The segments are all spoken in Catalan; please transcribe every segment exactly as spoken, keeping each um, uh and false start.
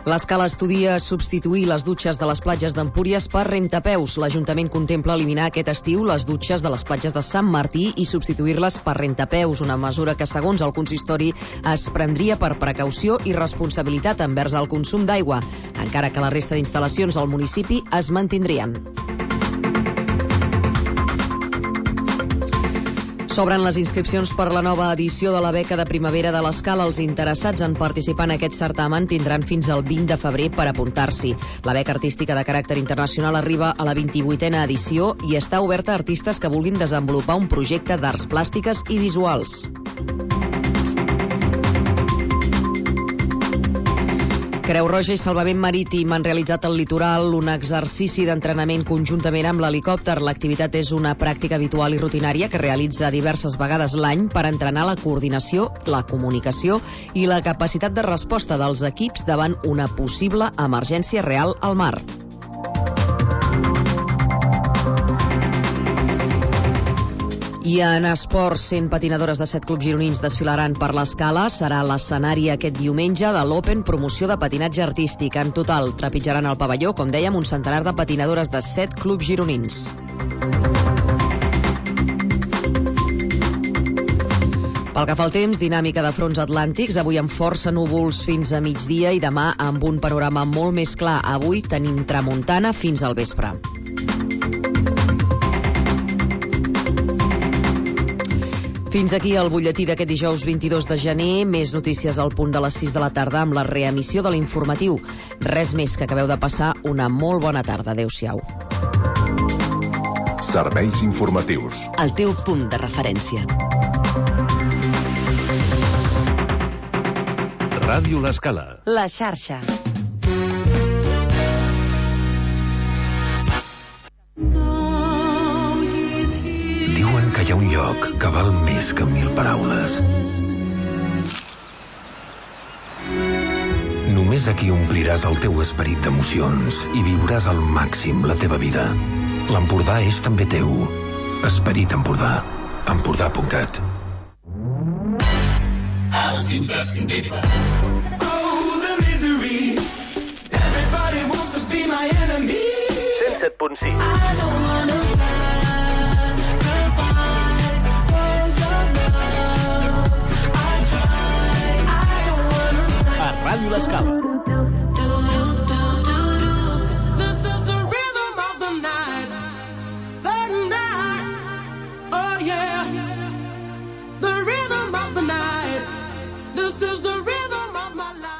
L'Escala estudia substituir les dutxes de les platges d'Empúries per rentapeus. L'Ajuntament contempla eliminar aquest estiu les dutxes de les platges de Sant Martí i substituir-les per rentapeus, una mesura que, segons el consistori, es prendria per precaució i responsabilitat envers el consum d'aigua, encara que la resta d'instal·lacions al municipi es mantindrien. S'obren les inscripcions per la nova edició de la beca de primavera de l'Escala. Els interessats en participar en aquest certamen tindran fins al vint de febrer per apuntar-s'hi. La beca artística de caràcter internacional arriba a la vint-i-vuitena edició i està oberta a artistes que vulguin desenvolupar un projecte d'arts plàstiques i visuals. Creu Roja i Salvament Marítim han realitzat al litoral un exercici d'entrenament conjuntament amb l'helicòpter. L'activitat és una pràctica habitual i rutinària que realitza diverses vegades l'any per entrenar la coordinació, la comunicació i la capacitat de resposta dels equips davant una possible emergència real al mar. I en esports, cent patinadores de set clubs gironins desfilaran per l'Escala. Serà l'escenari aquest diumenge de l'Open Promoció de Patinatge Artístic. En total, trepitjaran el pavelló, com dèiem, un centenar de patinadores de set clubs gironins. Pel que fa al temps, dinàmica de fronts atlàntics, avui amb força núvols fins a migdia i demà amb un panorama molt més clar. Avui tenim tramuntana fins al vespre. Fins aquí el butlletí d'aquest dijous vint-i-dos de gener. Més notícies al punt de les sis de la tarda amb la reemissió de l'informatiu. Res més, que acabeu de passar una molt bona tarda. Adéu-siau. Serveis informatius. El teu punt de referència. Ràdio l'Escala. La xarxa. Diuen que hi ha un lloc que val més que mil paraules. Només aquí ompliràs el teu esperit d'emocions i viuràs al màxim la teva vida. L'Empordà és també teu. Esperit Empordà. Empordà punt cat. Els imprescindibles. Oh, the misery. Everybody wants to be my enemy. cent set punt sis. I don't understand. A Ràdio l'Escala. This is the rhythm of the night. The night. Oh yeah. The rhythm of the night. This is the rhythm of my life.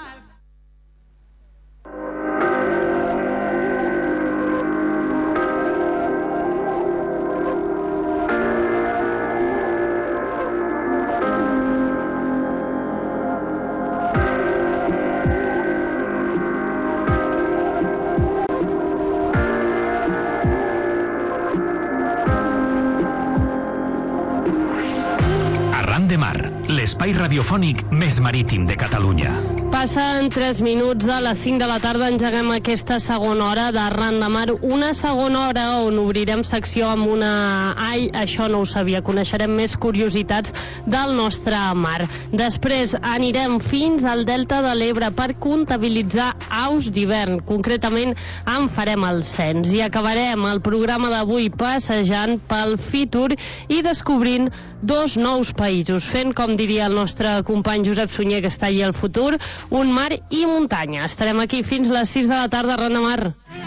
L'espai radiofònic més marítim de Catalunya. Passen tres minuts de les cinc de la tarda, engeguem aquesta segona hora d'Arran de Mar, una segona hora on obrirem secció amb una... Ai, això no ho sabia, coneixerem més curiositats del nostre mar. Després anirem fins al Delta de l'Ebre per comptabilitzar aus d'hivern, concretament en farem el cens i acabarem el programa d'avui passejant pel Fitur i descobrint dos nous països, fent, com diria el nostre company Josep Sunyer, que està allà al futur, un mar i muntanya. Estarem aquí fins les sis de la tarda, Arran de Mar.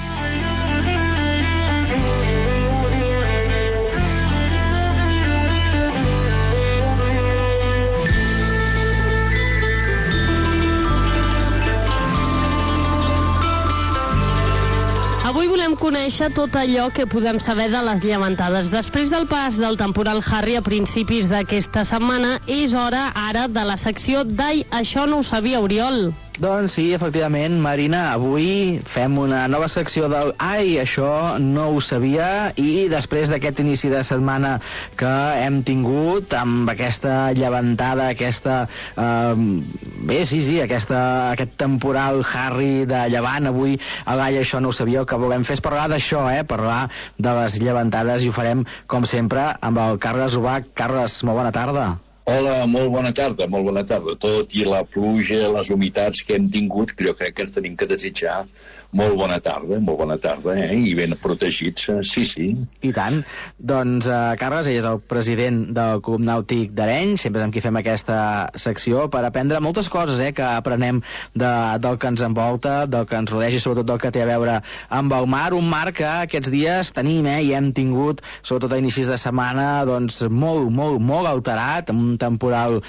Avui volem conèixer tot allò que podem saber de les llevantades. Després del pas del temporal Harry a principis d'aquesta setmana, és hora ara de la secció d'Ai, això no ho sabia, Oriol. Doncs sí, efectivament, Marina, avui fem una nova secció del Ai, això no ho sabia, i després d'aquest inici de setmana que hem tingut amb aquesta llevantada, aquesta... Eh, bé, sí, sí, aquesta, aquest temporal Harry de llevant, avui a l'Ai, això no ho sabia, el que volem fer és parlar d'això, eh, parlar de les llevantades, i ho farem, com sempre, amb el Carles Ubach. Carles, molt bona tarda. Hola, molt bona tarda, molt bona tarda. Tot i la pluja, les humitats que hem tingut, jo crec que ens tenim que desitjar molt bona tarda, molt bona tarda, eh? I ben protegits, sí, sí. I tant. Doncs, uh, Carles, ell és el president del Club Nàutic d'Arenys, sempre amb qui fem aquesta secció, per aprendre moltes coses, eh, que aprenem de, del que ens envolta, del que ens rodeja i sobretot del que té a veure amb el mar, un mar que aquests dies tenim, eh, i hem tingut, sobretot a inicis de setmana, doncs molt, molt, molt alterat, amb un temporal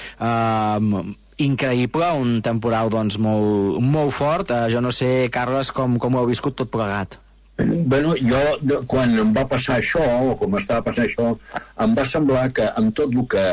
eh, increïble, un temporal doncs molt, molt fort. Uh, jo no sé, Carles, com, com ho heu viscut tot plegat. Bueno, jo, quan em va passar això, o com estava passant això, em va semblar que amb tot el que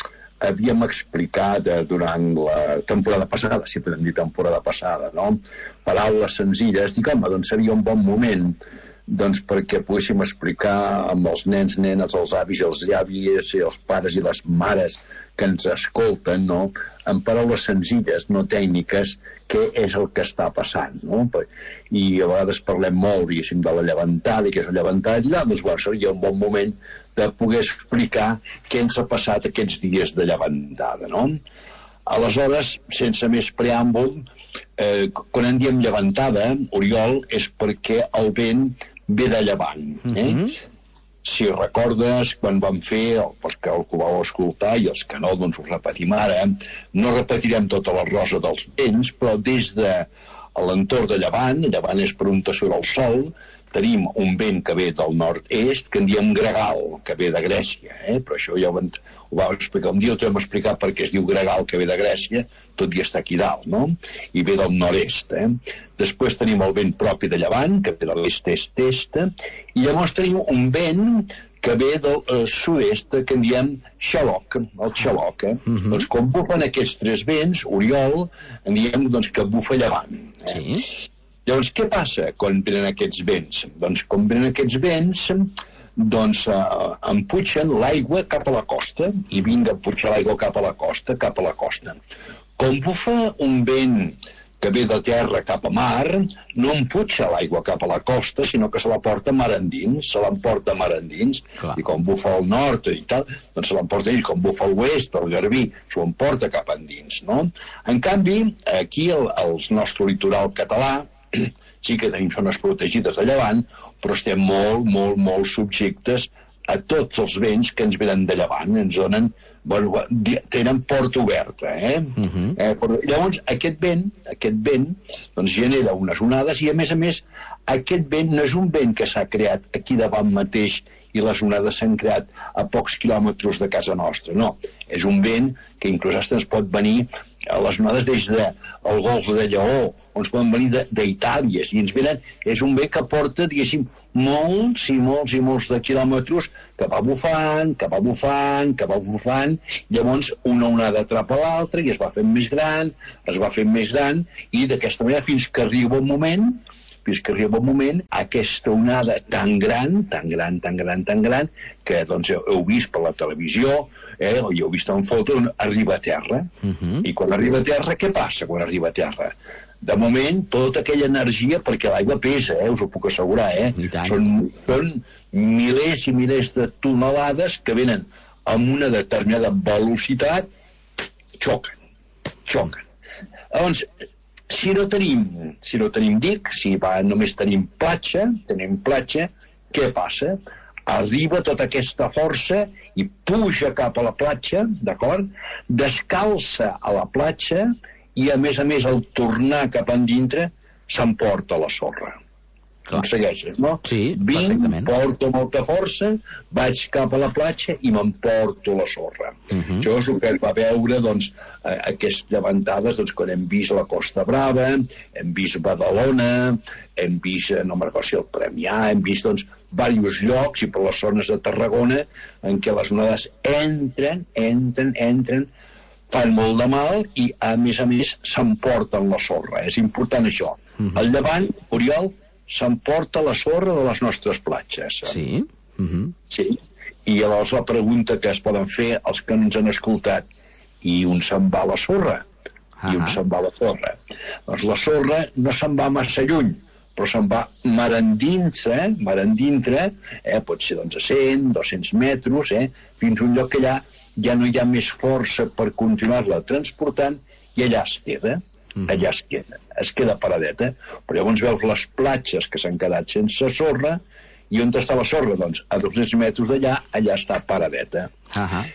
havíem explicat eh, durant la temporada passada, si podem dir temporada passada, no? Paraules senzilles, dic, home, doncs seria un bon moment doncs perquè poguéssim explicar amb els nens, nenes, els avis, els llavis, els pares i les mares que ens escolten, no?, en paraules senzilles, no tècniques, què és el que està passant, no? I a vegades parlem molt, diguéssim, de la llevantada, i què és la llevantada, i allà, doncs, bueno, seria un bon moment de poder explicar què ens ha passat aquests dies de llevantada, no? Aleshores, sense més preàmbul, eh, quan en diem llevantada, Oriol, és perquè el vent ve de llevant, eh? Mm-hmm. Si recordes, quan vam fer, perquè el que ho vau escoltar, i els que no, doncs ho repetim ara, no repetirem tota la rosa dels vents, però des de l'entorn de llevant, llevant és per on surt el sol, tenim un vent que ve del nord-est, que en diem gregal, que ve de Grècia, eh? Però això ja ho, van, ho vau explicar. Un dia ho vam explicar perquè es diu gregal, que ve de Grècia, tot i està aquí dalt, no? I ve del nord-est, eh? Després tenim el vent propi de llevant, que ve de l'est-est-est, i llavors tenim un vent que ve del eh, sud-est, que en diem xaloc, el xaloc, eh? Mm-hmm. Doncs quan bufen aquests tres vents, Oriol, en diem doncs, que bufa llevant. Eh? Sí. Llavors, què passa quan venen aquests vents? Doncs quan venen aquests vents, doncs eh, empuixen l'aigua cap a la costa, i vinga a empuixar l'aigua cap a la costa, cap a la costa. Quan bufa un vent que ve de terra cap a mar, no empuixa l'aigua cap a la costa, sinó que se la porta mar endins, se l'emporta mar endins, clar. I quan bufa al nord i tal, doncs se l'emporta ell, quan bufa al oest, al Garbí, s'ho emporta cap endins, no? En canvi, aquí, al, al nostre litoral català, sí que tenim zones protegides de llevant, però estem molt, molt, molt subjectes a tots els vents que ens venen de llevant, ens donen, bueno, tenen porta oberta, eh? Uh-huh. eh però, llavors, aquest vent, aquest vent, doncs genera unes onades i, a més a més, aquest vent no és un vent que s'ha creat aquí davant mateix i les onades s'han creat a pocs quilòmetres de casa nostra, no. És un vent que inclús hasta ens pot venir a les onades des del golf de Lleó, on ens poden venir d'Itàlia, i ens venen, és un vent que porta, diguéssim, molts i molts i molts de quilòmetres que va bufant, que va bufant, que va bufant, llavors una onada atrapa l'altra i es va fent més gran, es va fent més gran, i d'aquesta manera fins que arriba un moment, fins que arriba un moment, aquesta onada tan gran, tan gran, tan gran, tan gran, que doncs heu vist per la televisió, eh, o heu vist en foto, arriba a terra. Uh-huh. I quan arriba a terra, què passa quan arriba a terra? De moment, tota aquella energia, perquè l'aigua pesa, eh, us ho puc assegurar, eh? Són, són milers i milers de tonelades que venen amb una determinada velocitat, xoquen, xoquen. Llavors, si no tenim, si no tenim dic, si va, només tenim platja, tenim platja, què passa? Arriba tota aquesta força i puja cap a la platja, d'acord? Descalça a la platja i, a més a més, al tornar cap endintre, s'emporta la sorra. Clar. Em segueixes, no? Sí, perfectament. Vinc, porto molta força, vaig cap a la platja i m'emporto la sorra. Uh-huh. Això és el que es va veure, doncs, eh, aquestes llevantades, doncs, quan hem vist la Costa Brava, hem vist Badalona, hem vist, no me'n recordo si el Premià, hem vist, doncs, diversos llocs i per les zones de Tarragona en què les onades entren, entren, entren, fan molt de mal i, a més a més, s'emporten la sorra. És important això. Uh-huh. El llevant, Oriol, s'emporta la sorra de les nostres platges. Sí? Uh-huh. Sí. I llavors la pregunta que es poden fer els que no ens han escoltat, i on se'n va la sorra? Uh-huh. I on se'n va la sorra? Doncs la sorra no se'n va massa lluny. però se'n va mar endintre, mar endintre, eh, pot ser doncs, a cent, dos-cents metres, eh, fins a un lloc que allà ja no hi ha més força per continuar-la transportant i allà es queda, allà es queda, es queda paradeta. Però llavors veus les platges que s'han quedat sense sorra i on està la sorra? Doncs a dos-cents metres d'allà, allà està paradeta. Uh-huh.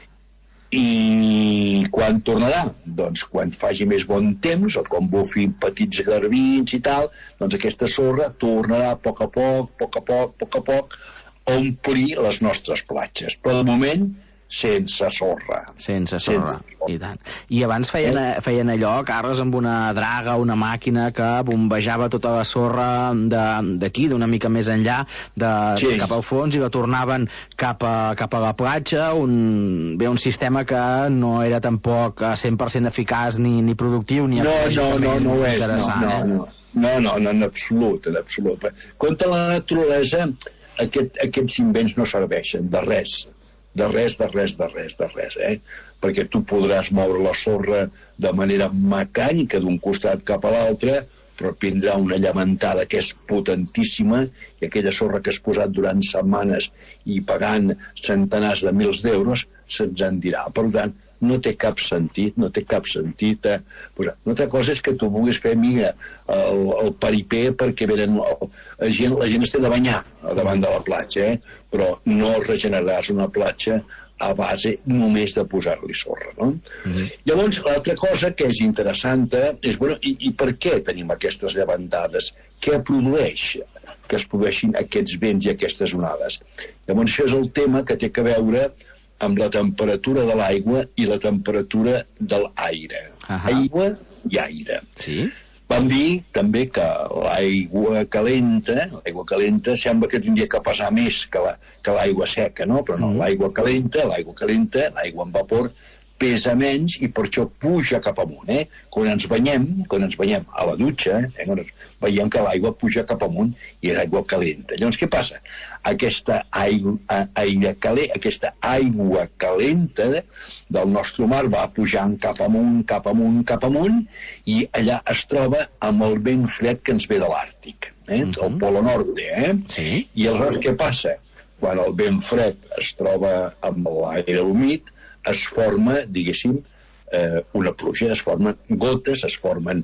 I quan tornarà? Doncs quan faci més bon temps, o quan bufi petits garbins i tal, doncs aquesta sorra tornarà a poc a poc, a poc a poc, a poc a poc, a omplir les nostres platges. Però de moment, sense sorra. Sense sorra, sense sorra. I tant. I abans feien, feien allò, Carles, amb una draga, una màquina que bombejava tota la sorra d'aquí, d'una mica més enllà, de, sí. cap al fons, i la tornaven cap a, cap a la platja, un, bé, un sistema que no era tampoc cent per cent eficaç ni, ni productiu, ni no, no, no, no ho és, interessant. No, no, no. No, no, no, en absolut, en absolut. Contra la naturalesa, aquest, aquests invents no serveixen de res. De res, de res, de res, de res, eh? Perquè tu podràs moure la sorra de manera mecànica d'un costat cap a l'altre, però prendrà una llevantada que és potentíssima i aquella sorra que has posat durant setmanes i pagant centenars de mils d'euros se'ns en dirà. Per tant, no té cap sentit, no té cap sentit. Eh? Pues, una altra cosa és que tu vulguis fer, amiga, el, el paripé perquè venen, el, la, gent, la gent es té de banyar davant de la platja, eh? Però no regeneraràs una platja a base només de posar-li sorra, no? Mm-hmm. Llavors, l'altra cosa que és interessant és, bueno, i, i per què tenim aquestes llevantades? Què produeix que es produeixin aquests vents i aquestes onades? Llavors, això és el tema que té que veure amb la temperatura de l'aigua i la temperatura de l'aire. Uh-huh. Aigua i aire. Sí. Vam dir també que l'aigua calenta, l'aigua calenta sembla que tindria que pesar més que la, que l'aigua seca, no? Però no, mm. l'aigua calenta, l'aigua calenta, l'aigua en vapor pesa menys i per això puja cap amunt, eh? Quan ens banyem, quan ens banyem a la dutxa, eh? Quan ens veiem que l'aigua puja cap amunt i és aigua calenta. Llavors, què passa? Aquesta aigua, aire calent, aquesta aigua calenta del nostre mar va pujant cap amunt, cap amunt, cap amunt, i allà es troba amb el vent fred que ens ve de l'Àrtic, eh? Mm-hmm. El Polo Norte, eh? Sí. I aleshores què passa? Quan el vent fred es troba amb l'aire humit, es forma, diguéssim, eh, una pluja, es formen gotes, es formen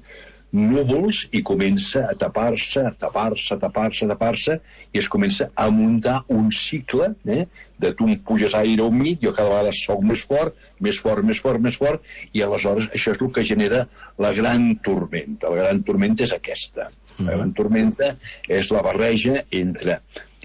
núvols i comença a tapar-se, a tapar-se, a tapar-se, a tapar-se, i es comença a muntar un cicle, eh, de tu em puges aire humit, jo cada vegada soc més fort, més fort, més fort, més fort, i aleshores això és el que genera la gran tormenta. La gran tormenta és aquesta. La gran tormenta és la barreja entre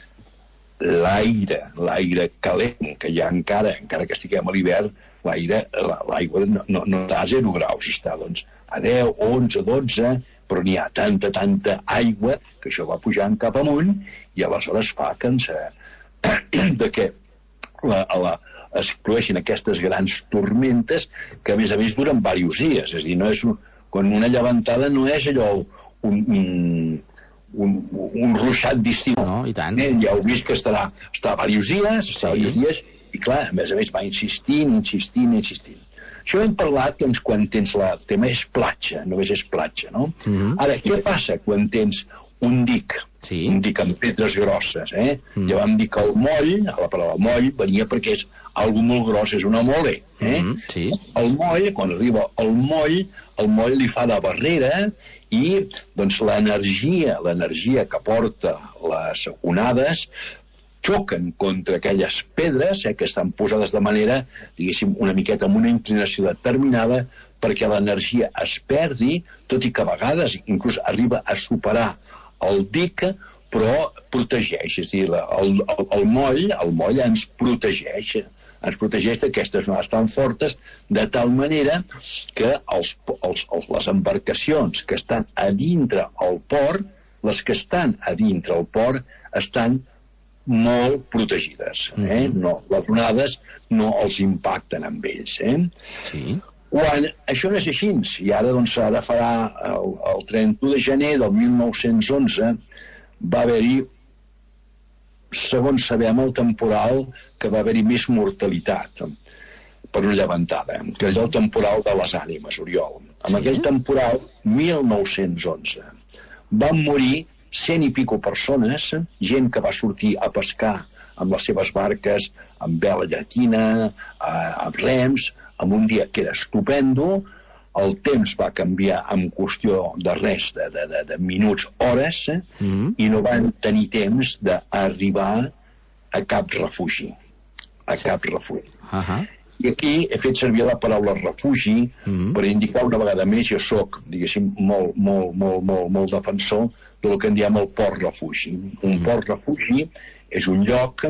l'aire, l'aire calent, que ja encara, encara que estiguem a l'hivern, l'aire, l'aigua no, no, no està a zero graus, està doncs a deu, onze, dotze, però n'hi ha tanta, tanta aigua que això va pujant cap amunt i aleshores fa que ens de que la, la, es produeixen aquestes grans tormentes que a més a més duren diversos dies, és a dir, no és un, quan una llevantada no és allò un, un un, un ruixat d'estiu. No, i tant. Eh, ja heu vist que estarà, estarà diversos dies, estarà sí. diversos dies, i clar, a més a més va insistint, insistint, insistint. Això hem parlat doncs, quan tens la... el tema és platja, només és platja, no? Mm-hmm. Ara, què passa quan tens un dic? Sí. Un dic amb pedres grosses, eh? Mm. Ja vam dir que el moll, a la paraula moll, venia perquè és algo molt gros, és una mole, eh? Mm-hmm. Sí. El moll, quan arriba el moll, el moll li fa de barrera i doncs l'energia, l'energia que porta les onades xoquen contra aquelles pedres eh, que estan posades de manera, diguéssim, una miqueta amb una inclinació determinada perquè l'energia es perdi, tot i que a vegades inclús arriba a superar el dic, però protegeix, és a dir, el, el, el moll, el moll ens protegeix, ens protegeix d'aquestes onades tan fortes, de tal manera que els, els, les embarcacions que estan a dintre el port, les que estan a dintre el port, estan molt protegides. Eh? Mm-hmm. No, les onades no els impacten amb ells. Eh? Sí. Quan això no és així, i ara doncs ara farà el, el trenta-u de gener del mil nou-cents onze, va haver-hi, segons sabem, el temporal que va haver-hi més mortalitat per una llevantada, que és el temporal de les ànimes, Oriol. En sí. aquell temporal, mil nou-cents onze, van morir cent i pico persones, gent que va sortir a pescar amb les seves barques, amb vela llatina, amb rems, en un dia que era estupendo. El temps va canviar en qüestió de res, de, de, de, de minuts, hores, eh? mm. i no van tenir temps d'arribar a cap refugi. A cap refugi. Uh -huh. I aquí he fet servir la paraula refugi mm. per indicar una vegada més, jo soc, diguéssim, molt, molt, molt, molt, molt defensor del que en diem el port refugi. Un mm. port refugi és un lloc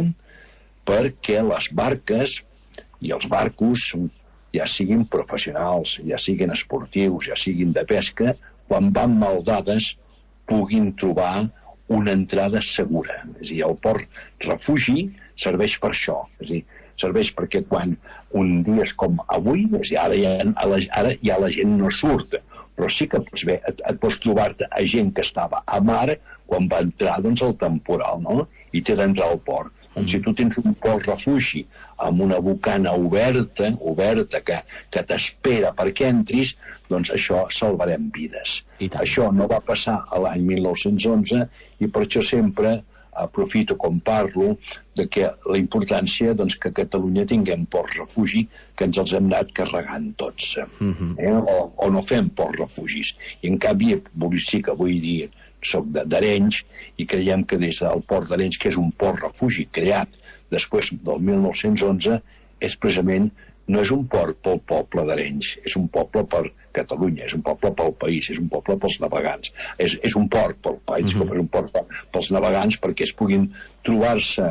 perquè les barques i els barcos, ja siguin professionals, ja siguin esportius, ja siguin de pesca, quan van mal dades puguin trobar una entrada segura. És a dir, el port refugi serveix per això. És a dir, serveix perquè quan un dia és com avui, és a dir, ara, ja, ara ja la gent no surt, però sí que pots bé, et, et pots trobar-te a gent que estava a mar quan va entrar doncs, el temporal, no? I té d'entrar al port. Doncs si tu tens un port refugi amb una bocana oberta, oberta que, que t'espera perquè entris, doncs això salvarem vides. Això no va passar a l'any mil nou-cents onze i per això sempre aprofito com parlo de que la importància doncs, que a Catalunya tinguem ports refugi que ens els hem anat carregant tots. Uh-huh. eh? o, o no fem ports refugis. I en canvi, sí que vull dir, soc d'Arenys i creiem que des del port d'Arenys, que és un port refugi creat després del mil nou-cents onze, és precisament, no és un port pel poble d'Arenys, és un poble per Catalunya, és un poble pel país, és un poble pels navegants, és, és un port pel país, uh-huh. és un port pels navegants perquè es puguin trobar-se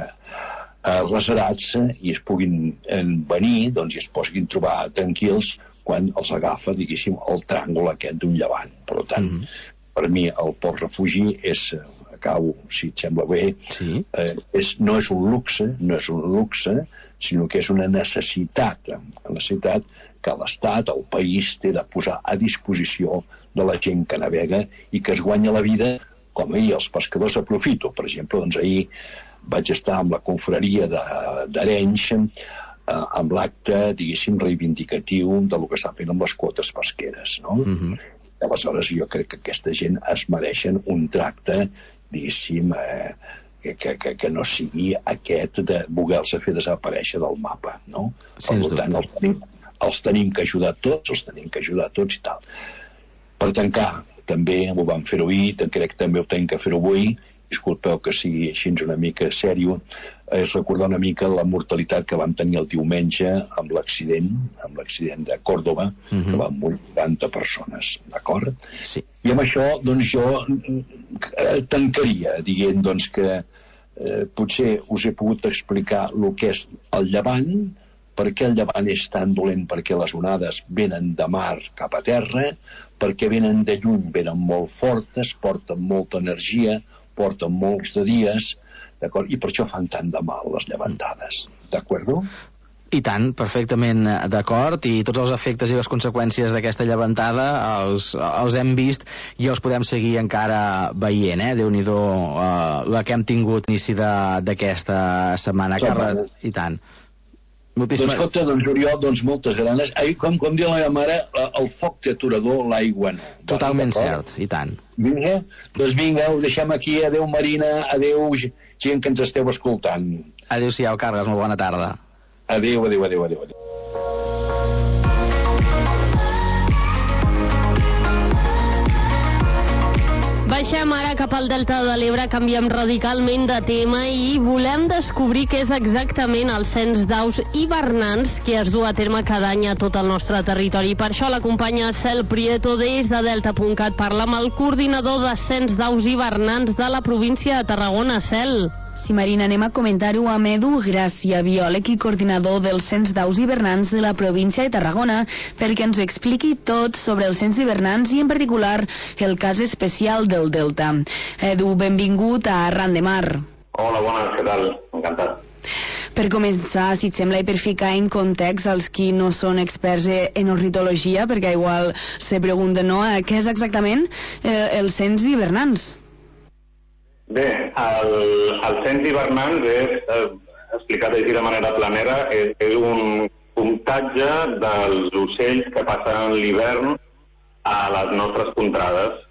eh, reserats i es puguin eh, venir, doncs, i es puguin trobar tranquils quan els agafa, diguéssim, el tràngol aquest d'un llevant. Per tant, uh-huh. per mi el port refugi és, acabo, si et sembla bé, sí. eh, és, no és un luxe, no és un luxe, sinó que és una necessitat, una necessitat que l'Estat, el país, té de posar a disposició de la gent que navega i que es guanya la vida, com ahir els pescadors aprofito. Per exemple, doncs ahir vaig estar amb la confraria d'Arenys eh, amb l'acte, diguéssim, reivindicatiu de lo que està fent amb les quotes pesqueres, no? Uh-huh. Aleshores, jo crec que aquesta gent es mereixen un tracte, diguéssim, eh, que, que, que no sigui aquest de voler-se fer desaparèixer del mapa, no? Per tant, els tenim, els tenim que ajudar tots, els tenim que ajudar tots i tal. Per tancar, també ho vam fer avui, crec que també ho tenim que fer avui, disculpeu que sigui així una mica sèrio, és recordar una mica la mortalitat que vam tenir el diumenge amb l'accident, amb l'accident de Còrdova, uh-huh. que van morir quaranta persones, d'acord? Sí. I amb això, doncs, jo tancaria dient, doncs, que eh, potser us he pogut explicar el que és el llevant, per què el llevant és tan dolent, perquè les onades venen de mar cap a terra, perquè venen de lluny, venen molt fortes, porten molta energia, porten molts de dies, d'acord? I per això fan tant de mal les llevantades, d'acord? I tant, perfectament d'acord, i tots els efectes i les conseqüències d'aquesta llevantada els, els hem vist i els podem seguir encara veient, eh? Déu-n'hi-do uh, la que hem tingut inici d'aquesta setmana, Carles, i tant. Moltíssimes... Doncs escolta, doncs Oriol, doncs moltes gràcies. Ai, com, com diu la meva mare, el foc té aturador, l'aigua no. Totalment cert, i tant. Vinga, doncs vinga, ho deixem aquí. Adéu Marina, adéu gent que ens esteu escoltant. Adéu-siau, Carles, molt bona tarda. Adéu, adéu, adéu, adéu, adéu. Baixem ara cap al Delta de l'Ebre, canviem radicalment de tema i volem descobrir què és exactament el cens d'aus hivernants que es du a terme cada any a tot el nostre territori. Per això l'acompanya Cel Prieto des de delta punt cat. Parla amb el coordinador de cens d'aus hivernants de la província de Tarragona. Cel. Sí, Marina, anem a comentar-ho amb Edu Gràcia, biòleg i coordinador del cens d'aus hivernants de la província de Tarragona, perquè ens ho expliqui tot sobre el cens d'hivernants i, en particular, el cas especial del Delta. Edu, benvingut a Arran de Mar. Hola, bones, què tal? Encantat. Per començar, si et sembla, i per ficar en context als qui no són experts en ornitologia, perquè igual se pregunten, no?, què és exactament eh, el cens d'hivernants? Bé, el, el cens d'hivernants és, eh, explicat així de manera planera, és, és un comptatge dels ocells que passen l'hivern a les nostres contrades.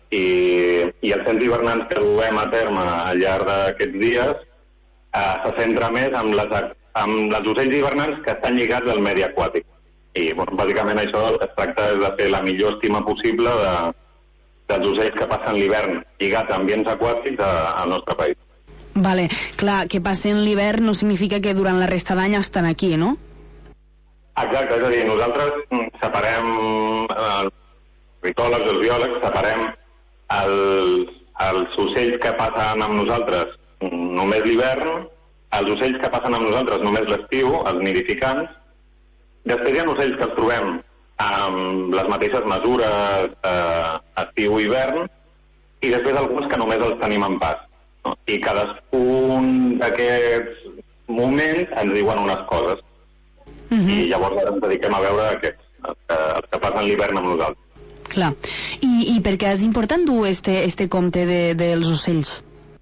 I, i el cens hivernants que duem a terme al llarg d'aquests dies eh, se centra més en les, en les ocells hivernants que estan lligats al medi aquàtic. I, bueno, bàsicament això es tracta de fer la millor estima possible de, dels ocells que passen l'hivern lligats a ambients aquàtics a, al nostre país. Vale, clar, que passen l'hivern no significa que durant la resta d'any estan aquí, no? Exacte, és a dir, nosaltres separem, els ornitòlegs, els biòlegs, separem els, els ocells que passen amb nosaltres només l'hivern, els ocells que passen amb nosaltres només l'estiu, els nidificants. Després hi ha ocells que els trobem amb les mateixes mesures eh, estiu-hivern, i després alguns que només els tenim en pas. No? I cadascun d'aquests moments ens diuen unes coses. Mm-hmm. I llavors ens dediquem a veure aquests, els que, els que passen l'hivern amb nosaltres. Clar. I, i per què és important dur este, este compte de, dels ocells?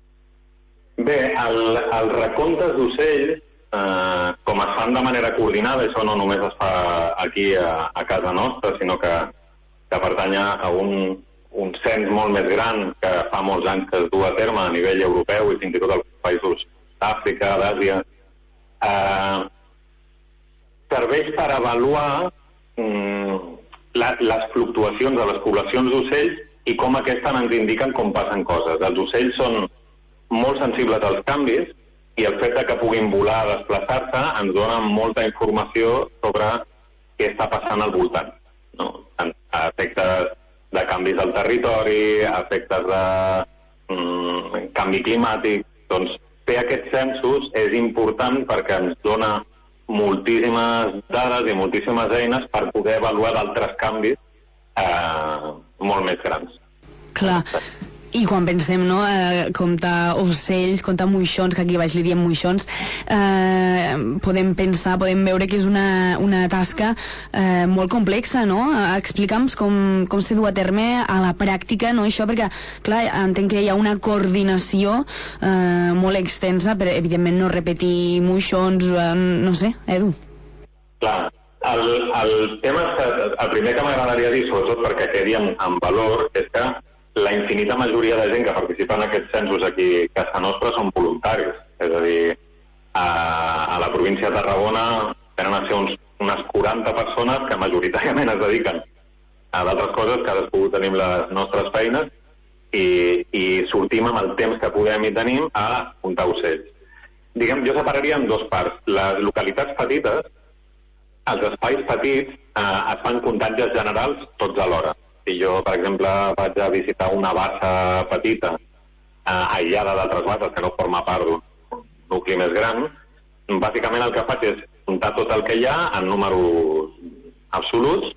Bé, el, els recomptes d'ocells, eh, com es fan de manera coordinada, això no només es fa aquí a, a casa nostra, sinó que, que pertany a un, un cens molt més gran que fa molts anys que es du a terme a nivell europeu i fins i tot als països d'Àfrica, d'Àsia, eh, serveix per avaluar mm, La, les fluctuacions de les poblacions d'ocells i com aquestes ens indiquen com passen coses. Els ocells són molt sensibles als canvis i el fet de que puguin volar, desplaçar-se, ens dona molta informació sobre què està passant al voltant. No? A efectes de canvis del territori, a efectes de mm, canvi climàtic. Doncs fer aquests censos és important perquè ens dona moltíssimes dades i moltíssimes eines per poder avaluar d'altres canvis eh, molt més grans. Clar. I quan pensem, no, eh, comptar ocells, comptar moixons, que aquí baix li diem moixons, eh, podem pensar, podem veure que és una, una tasca eh, molt complexa, no? Explica'm com, com se du a terme a la pràctica, no, això, perquè, clar, entenc que hi ha una coordinació eh, molt extensa, però, evidentment, no repetir moixons, eh, no sé, Edu. Clar, el, el tema, el primer que m'agradaria dir, sobretot perquè quedi en, en valor, és que la infinita majoria de gent que participa en aquests censos aquí a casa nostra són voluntaris. És a dir, a, a la província de Tarragona tenen a ser uns, unes quaranta persones que majoritàriament es dediquen a d'altres coses, cadascú tenim les nostres feines, i, i sortim amb el temps que podem i tenim a comptar ocells. Diguem, jo separaria en dos parts. Les localitats petites, els espais petits, eh, es fan comptatges generals tots alhora. Si jo, per exemple, vaig a visitar una bassa petita, eh, aïllada d'altres basses, que no forma part d'un nucli més gran, bàsicament el que faig és comptar tot el que hi ha en números absoluts,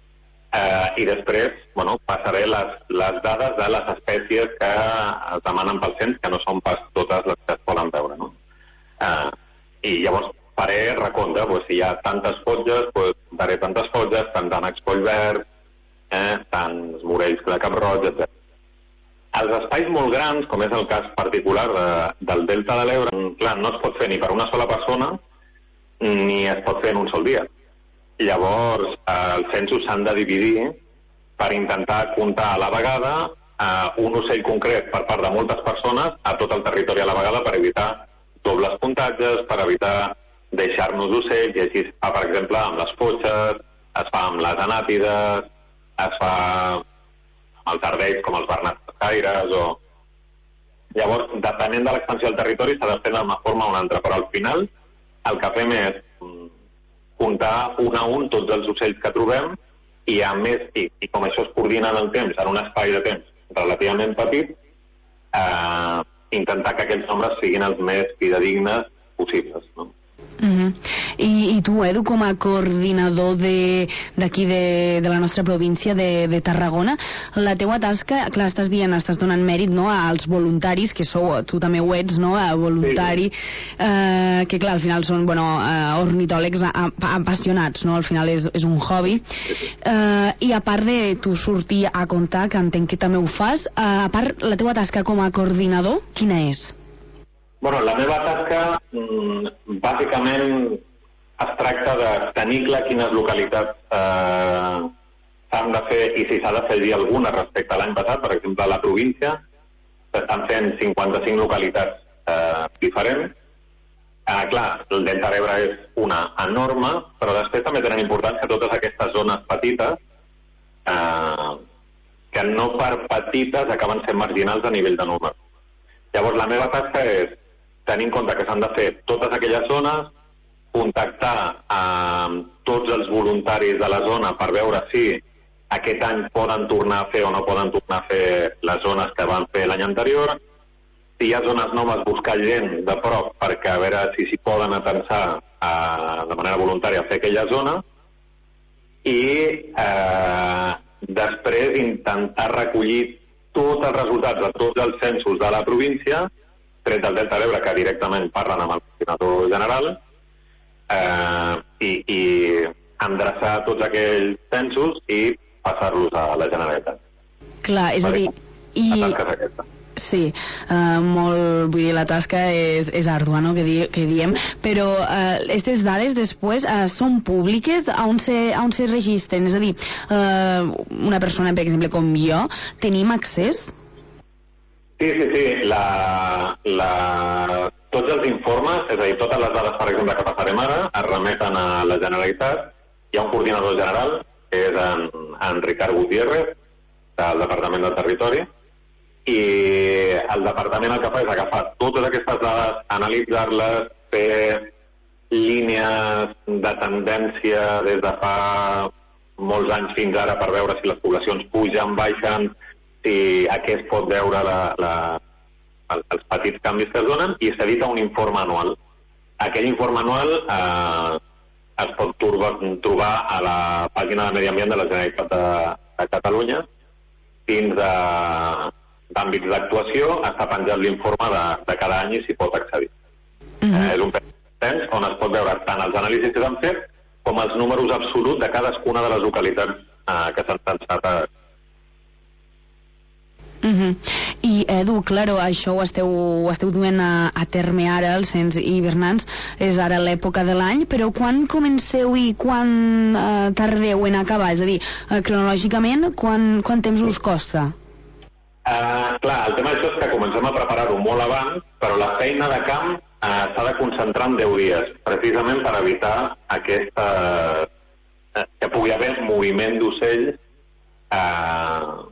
eh, i després, bueno, passaré les, les dades de les espècies que es demanen pel cens, que no són pas totes les que es poden veure, no? Eh, I llavors faré recompte, pues, si hi ha tantes fotges, pues, daré tantes fotges, tants ànecs coll verd, Eh, tants morells de cap-roig, etcètera. Els espais molt grans, com és el cas particular de, del Delta de l'Ebre, clar, no es pot fer ni per una sola persona ni es pot fer en un sol dia. Llavors, eh, els censos s'han de dividir per intentar comptar a la vegada eh, un ocell concret per part de moltes persones a tot el territori a la vegada per evitar dobles comptatges, per evitar deixar-nos ocells, i així es fa, per exemple, amb les fotxes, es fa amb les anàpides, es fa amb els ardells com els bernats pescaires, o... Llavors, depenent de l'extensió del territori, s'ha de fer d'una forma o una altra, però al final el que fem és comptar un a un tots els ocells que trobem, i a més, i, i com això es coordina en el temps, en un espai de temps relativament petit, eh, intentar que aquells nombres siguin els més fidedignes possibles, no? Uh-huh. I, I tu, Edu, com a coordinador d'aquí de, de, de la nostra província de, de Tarragona, la teua tasca, clar, estàs dient, estàs donant mèrit, no, als voluntaris, que sou, tu també ho ets, no, a voluntari, sí. eh, que clar, al final són, bueno, eh, ornitòlegs a, a, apassionats, no, al final és, és un hobby, eh, i a part de tu sortir a comptar, que entenc que també ho fas, eh, a part, la teua tasca com a coordinador, quina és? Bueno, la meva tasca, mmm, bàsicament, es tracta de tenir clar quines localitats eh, s'ha s'han de fer, i si s'ha de fer alguna respecte a l'any passat, per exemple, a la província, s'estan fent cinquanta-cinc localitats eh, diferents. Eh, clar, el Delta de l'Ebre és una enorme, però després també tenen importància totes aquestes zones petites, eh, que no per petites acaben sent marginals a nivell de número. Llavors, la meva tasca és tenir en compte que s'han de fer totes aquelles zones, contactar amb tots els voluntaris de la zona per veure si aquest any poden tornar a fer o no poden tornar a fer les zones que van fer l'any anterior. Si hi ha zones noves, buscar gent de prop perquè a veure si s'hi poden atensar eh, de manera voluntària a fer aquella zona, i eh, després intentar recollir tots els resultats de tots els censos de la província, tret del Delta de l'Ebre, que directament parlen amb el coordinador general, eh, i, i endreçar tots aquells censos i passar-los a la Generalitat. Clar, és a dir... I... La tasca és aquesta. Sí, uh, molt, vull dir, la tasca és, és ardua, no?, que, di, que diem, però aquestes uh, dades després uh, són públiques, on se, on se registren? És a dir, uh, una persona, per exemple, com jo, tenim accés? Sí, sí, sí. La, la, tots els informes, és a dir, totes les dades, per exemple, que passarem ara, es remeten a la Generalitat. Hi ha un coordinador general, que és en, en Ricard Gutiérrez, del Departament de Territori, i el departament el que fa és agafar totes aquestes dades, analitzar-les, fer línies de tendència des de fa molts anys fins ara per veure si les poblacions pugen, baixen, si a què es pot veure la, la, els petits canvis que es donen, i s'edita un informe anual. Aquell informe anual eh, es pot trobar, trobar a la pàgina de Medi Ambient de la Generalitat de, de Catalunya. Dins de d'àmbits d'actuació està penjat l'informe de, de cada any i s'hi pot accedir. Mm-hmm. eh, és un temps on es pot veure tant els anàlisis que s'han fet com els números absoluts de cadascuna de les localitats eh, que s'han censat. A... Mm-hmm. I Edu, claro, això ho esteu, ho esteu duent a, a terme ara, els cens hivernants, és ara l'època de l'any, però quan comenceu i quan eh, tardeu en acabar? És a dir, eh, cronològicament, quan, quan temps us costa? Uh, clar, el tema d'això és que comencem a preparar-ho molt abans, però la feina de camp uh, s'ha de concentrar en deu dies, precisament per evitar aquesta, uh, que pugui haver moviment d'ocells uh,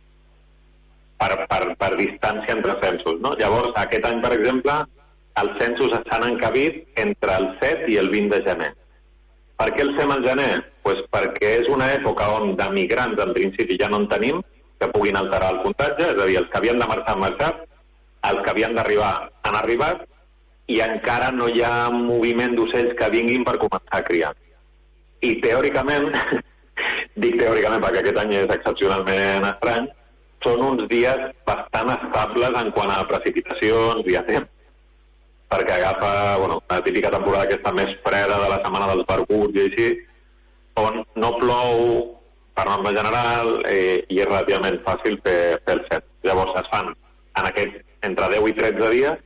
per, per, per distància entre censos, no? Llavors, aquest any, per exemple, els censos s'han encabit entre el set i el vint de gener. Per què els fem al gener? Pues perquè és una època on de migrants, en principi, ja no en tenim, que puguin alterar el contacte, és a dir, els que havien de marxar han marxat, els que havien d'arribar han arribat, i encara no hi ha moviment d'ocells que vinguin per començar a criar. I teòricament, dic teòricament perquè aquest any és excepcionalment estrany, són uns dies bastant estables en quant a precipitacions i a temps, perquè agafa, bueno, la típica temporada aquesta més freda de la setmana dels barbuts i així, on no plou per norma general eh, i és relativament fàcil fer, fer el cens. Llavors es fan en aquests entre deu i tretze dies,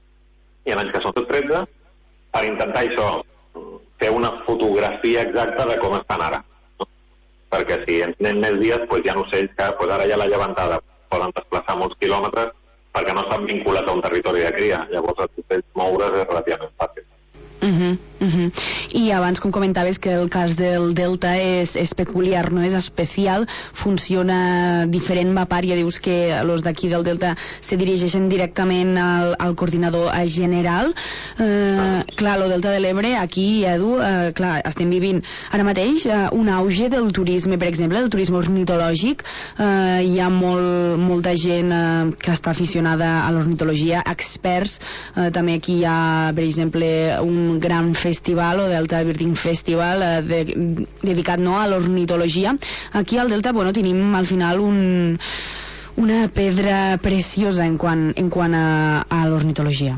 i en anys que són tots tretze, per intentar això, fer una fotografia exacta de com estan ara. No? Perquè si ens anem més dies, pues hi ha ocells que pues ara ja la llevantada poden desplaçar molts quilòmetres perquè no estan vinculats a un territori de cria. Llavors els ocells moure's és relativament fàcil. Uh-huh, uh-huh. I abans, com comentaves, que el cas del Delta és, és peculiar, no és especial, funciona diferent, va part, ja dius que els d'aquí del Delta se dirigeixen directament al, al coordinador general. Uh, clar, el Delta de l'Ebre, aquí, Edu, uh, clar, estem vivint ara mateix uh, un auge del turisme, per exemple, del turisme ornitològic. Uh, hi ha molt, molta gent uh, que està aficionada a l'ornitologia, experts, uh, també aquí hi ha, per exemple, un gran festival, o Delta Birding Festival, eh, de, dedicat no a l'ornitologia. Aquí al Delta, bueno, tenim al final un, una pedra preciosa en quant, en quant a, a l'ornitologia.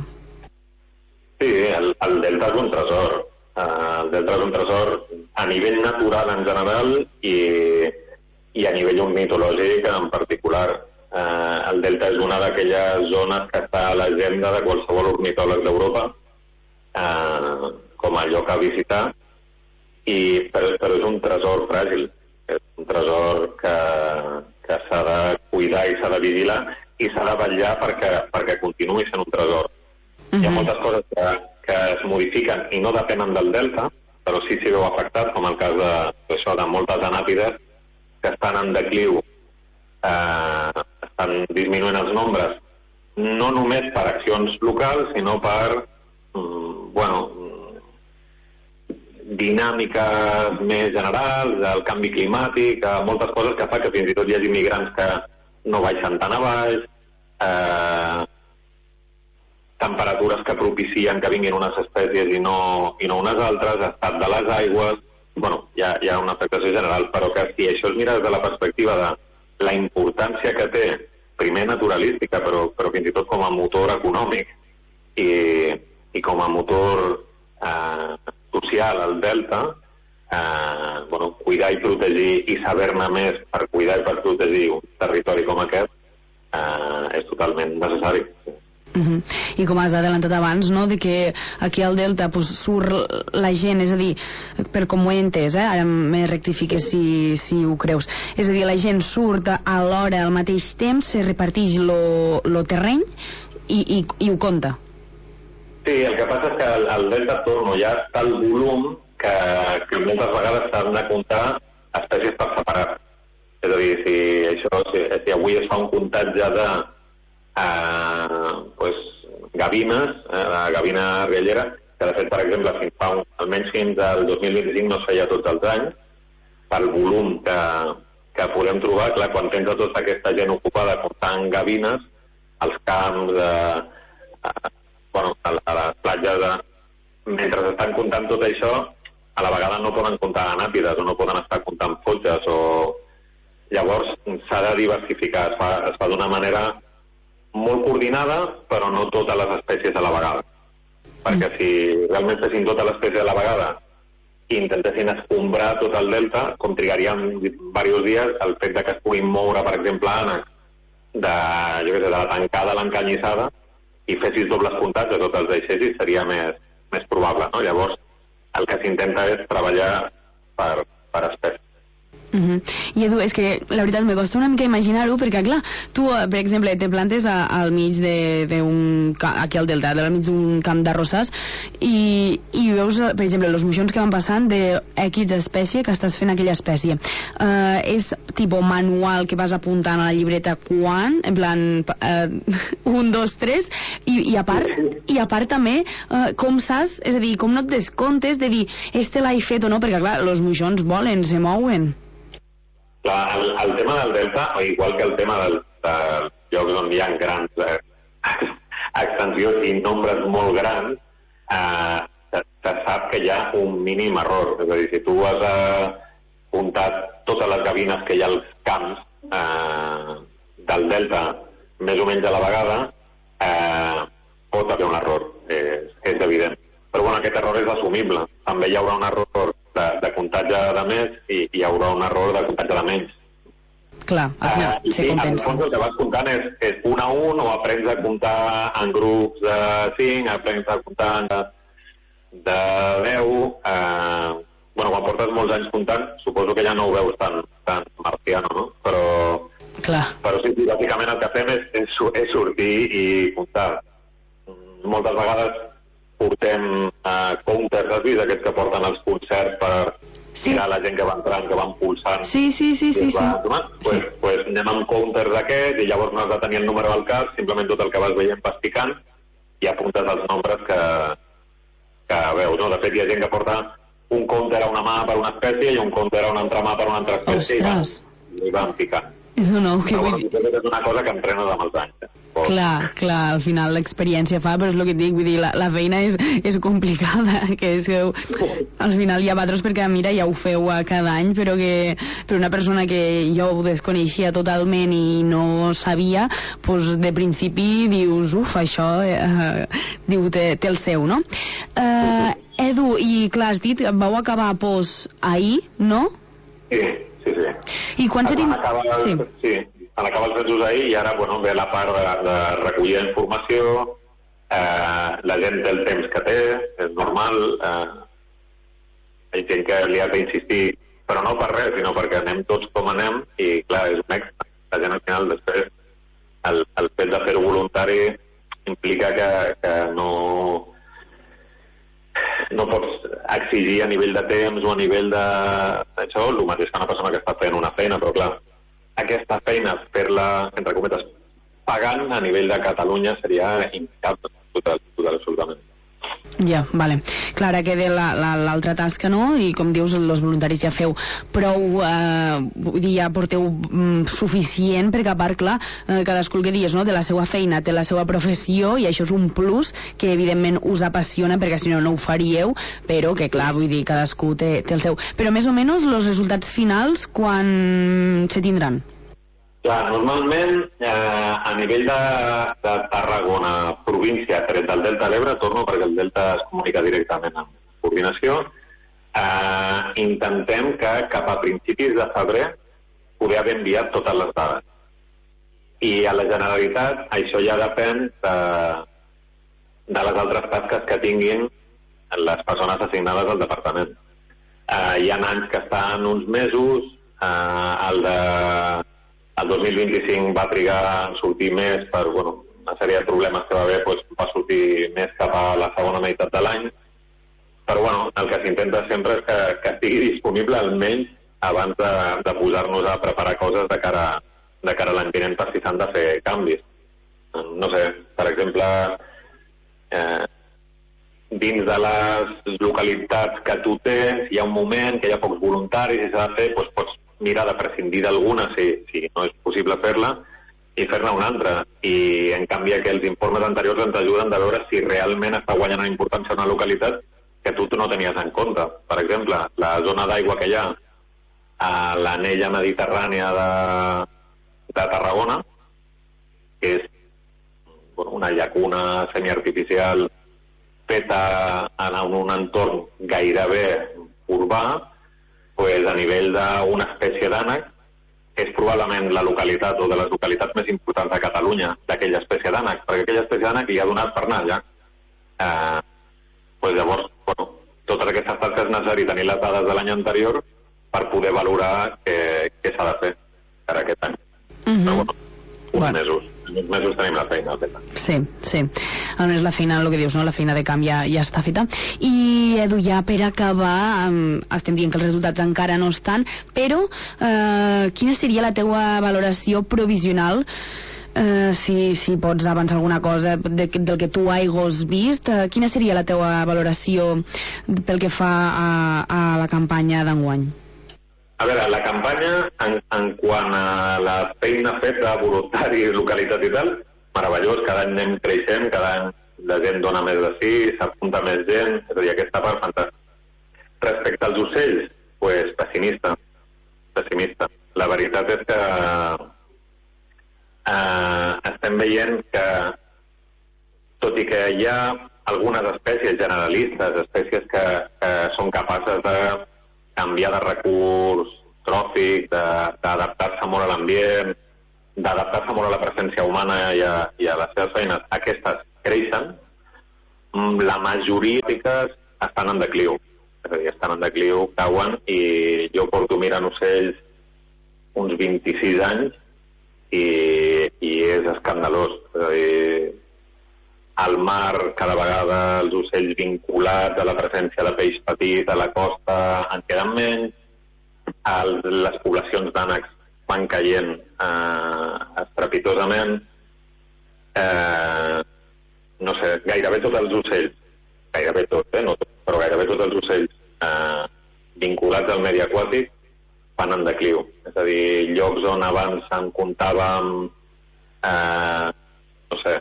Sí, el, el Delta és un tresor. Uh, el Delta és un tresor a nivell natural en general i, i a nivell ornitològic en particular. Uh, el Delta és una d'aquelles zones que està a l'agenda de qualsevol ornitòleg d'Europa, Uh, com a lloc a visitar, i, però, però és un tresor fràgil, és un tresor cuidar i s'ha de vigilar i s'ha de vetllar perquè, perquè continuï sent un tresor. Uh-huh. Hi ha moltes coses que, que es modifiquen i no depenen del delta, però sí s'hi veu afectat, com el cas de, això, de moltes anàpides que estan en decliu, eh, estan disminuint els nombres, no només per accions locals, sinó per mm, bueno, dinàmiques més generals, el canvi climàtic, moltes coses que fa que fins i tot hi hagi migrants que no baixen tan a baix, eh, temperatures que propicien que vinguin unes espècies i no, i no unes altres, estat de les aigües, bueno, hi ha, hi ha una afectació general, però que si això es mira des de la perspectiva de la importància que té, primer naturalística, però, però fins i tot com a motor econòmic i, i com a motor eh, social al delta, eh, bueno, cuidar i protegir i saber-ne més per cuidar i per protegir un territori com aquest eh, és totalment necessari. Uh-huh. I com has adelantat abans, no?, de que aquí al Delta pues, surt la gent, és a dir, per com ho he entès, eh? Ara me rectifiques si, si ho creus, és a dir, la gent surt a l'hora al mateix temps, se repartix lo, lo terreny i, i, i ho compta. Sí, el que passa és que al, al Delta torno ja està el volum que, que moltes vegades s'han de comptar espècies per separat. És a dir, si, això, si, si avui es fa un comptatge de Uh, pues, gavines, uh, la gavina riallera, que de fet, per exemple, fins fa un, almenys fins al dos mil vint-i-cinc no es feia tots els anys, pel volum que, que podem trobar, clar, quan tens a tota aquesta gent ocupada comptant gavines, als camps, uh, uh, bueno, a, a les platges, de... mentre estan comptant tot això, a la vegada no poden comptar anàpides o no poden estar comptant fotges, o... llavors s'ha de diversificar, es fa, es fa d'una manera molt coordinada, però no totes les espècies a la vegada. Perquè si realment fessin totes les espècies a la vegada i intentessin escombrar tot el delta, com trigaríem diversos dies, el fet de que es puguin moure, per exemple, ànecs de, jo què sé, de la tancada a l'encanyissada i fessis dobles comptats de tots els deixessis seria més, més probable, no? Llavors, el que s'intenta és treballar per, per espècies. Uh-huh. I Edu, és que la veritat me costa una mica imaginar-ho, perquè clar, tu per exemple te plantes a, al mig d'un aquí al Delta, al mig d'un camp d'arrossars i, i veus per exemple els moixons que van passant de X espècie que estàs fent aquella espècie. Uh, és tipus manual que vas apuntant a la llibreta quan, en plan uh, un, dos, tres i, i, a part, i a part també uh, com saps, és a dir, com no et descomptes de dir, este l'he fet o no, perquè clar, els moixons volen, se mouen. Clar, el, el tema del delta, igual que el tema del, dels llocs on hi ha grans eh, extensions i nombres molt grans, eh, se, se sap que hi ha un mínim error. És a dir, si tu has eh, comptat totes les gavines que hi ha als camps eh, del delta més o menys a la vegada, eh, pot haver un error, és, és evident. Però bueno, aquest error és assumible. També hi haurà un error de, de comptatge de més i hi haurà un error de comptatge de menys. Clar, al final uh, se compensa. Sí, el que vas comptant és, és un a un, o aprens a comptar en grups de cinc, aprens a comptar de, de deu... Eh, bueno, quan portes molts anys comptant, suposo que ja no ho veus tan, tan marciano, no? Però, clar. Però sí, bàsicament el que fem és, és, és sortir i comptar. Moltes vegades portem uh, counters, has vist aquests que porten els concerts per sí. mirar la gent que va entrant, que van pulsant. Sí, sí, sí, sí, sí. Pues, sí. Pues anem amb counters d'aquests i llavors no has de tenir el número al cap, simplement tot el que vas veient vas picant i apuntes els nombres que, que veus, no? De fet, hi ha gent que porta un counter a una mà per una espècie i un counter a una altra mà per una altra espècie i van, i van picant. No, no, que no, vull dir... És una cosa que entrenes amb els anys. Eh? Clar, clar, al final l'experiència fa, però és el que et dic, vull dir, la, la feina és, és complicada, que és que al final hi ha vosaltres perquè, mira, ja ho feu a cada any, però que per una persona que jo ho desconeixia totalment i no sabia, doncs de principi dius, uf, això, eh, diu, té, té el seu, no? Eh, Edu, i clar, has dit, vau acabar pues, ahir, no? Sí, sí, sí. I quan seria... Acabar, sí. sí, han acabat els censos ahir i ara bueno, ve la part de, de recollir informació, eh, la gent té el temps que té, és normal, eh, hi ha gent que li ha d'insistir, però no per res, sinó perquè anem tots com anem i clar, és un extra. la gent al final després el, el fet de fer-ho voluntari implica que, que no no pots exigir a nivell de temps o a nivell de això, el mateix que una persona que està fent una feina, però clar, aquesta feina fer-la, entre cometes, pagant a nivell de Catalunya seria inviable, total, total, absolutament. Ja, vale. Clara, queda l'altra tasca, no? I com dius, els voluntaris ja feu prou, eh, vull dir, ja porteu mm, suficient, perquè a part, clar, eh, cadascú el que dius, no? Té la seva feina, té la seva professió, i això és un plus que evidentment us apassiona, perquè si no, no ho faríeu, però que, clar, vull dir, cadascú té, té el seu. Però més o menys, els resultats finals, quan se tindran? Clar, normalment, eh, a nivell de, de Tarragona, província, tret del Delta de l'Ebre, torno perquè el Delta es comunica directament amb coordinació, eh, intentem que cap a principis de febrer poder haver enviat totes les dades. I a la Generalitat això ja depèn de, de les altres tasques que tinguin les persones assignades al departament. Eh, hi ha anys que estan uns mesos, eh, el de... El dos mil vint-i-cinc va trigar a sortir més per bueno, una sèrie de problemes que va haver, doncs va sortir més cap a la segona meitat de l'any. Però bueno, el que s'intenta sempre és que, que estigui disponible almenys abans de, de posar-nos a preparar coses de cara, de cara a l'any vinent per si s'han de fer canvis. No sé, per exemple, eh, dins de les localitats que tu tens, hi ha un moment que hi ha pocs voluntaris i s'ha de fer, doncs pots mirar de prescindir d'alguna si, si no és possible fer-la i fer-ne una altra. I en canvi aquells informes anteriors ens ajuden de veure si realment està guanyant una importància una localitat que tu no tenies en compte. Per exemple, la zona d'aigua que hi ha a l'anella mediterrània de, de Tarragona, que és bueno, una llacuna semiartificial feta en un entorn gairebé urbà, pues a nivell d'una espècie d'ànec, és probablement la localitat o de les localitats més importants de Catalunya d'aquella espècie d'ànec, perquè aquella espècie d'ànec hi ha donat per anar allà. Eh, pues llavors, bueno, totes aquestes tasques és necessari tenir les dades de l'any anterior per poder valorar què, què s'ha de fer per aquest any. Mm-hmm. Però bueno, uns bueno. mesos. uns mesos tenim la feina feta. Sí, sí. Almenys la feina, el que dius, no? La feina de camp ja, ja està feta. I, Edu, ja per acabar, um, estem dient que els resultats encara no estan, però uh, quina seria la teua valoració provisional? Uh, si, si pots avançar alguna cosa de, del que tu haigos vist, uh, quina seria la teua valoració pel que fa a, a la campanya d'enguany? A veure, la campanya, en, en quant a la feina feta, voluntari, localitat i tal, meravellós, cada any anem creixent, cada any la gent dona més de sí, s'apunta més gent, és a dir, aquesta part fantàstica. Respecte als ocells, pues, pessimista, pessimista. La veritat és que eh, estem veient que, tot i que hi ha algunes espècies generalistes, espècies que, que són capaces de canviar de recurs tròfic, d'adaptar-se molt a l'ambient, d'adaptar-se molt a la presència humana i a, i a les seves feines, aquestes creixen, la majoria estan en decliu, és a dir, estan en decliu, cauen, i jo porto mirant ocells uns vint-i-sis anys i, i és escandalós, és a dir, al mar cada vegada els ocells vinculats a la presència de peix petit a la costa en queden menys, el, les poblacions d'ànecs van caient eh, estrepitosament, eh, no sé, gairebé tots els ocells, gairebé tots, eh, no tots, però gairebé tots els ocells eh, vinculats al medi aquàtic van en decliu, és a dir, llocs on abans en comptàvem eh, no sé,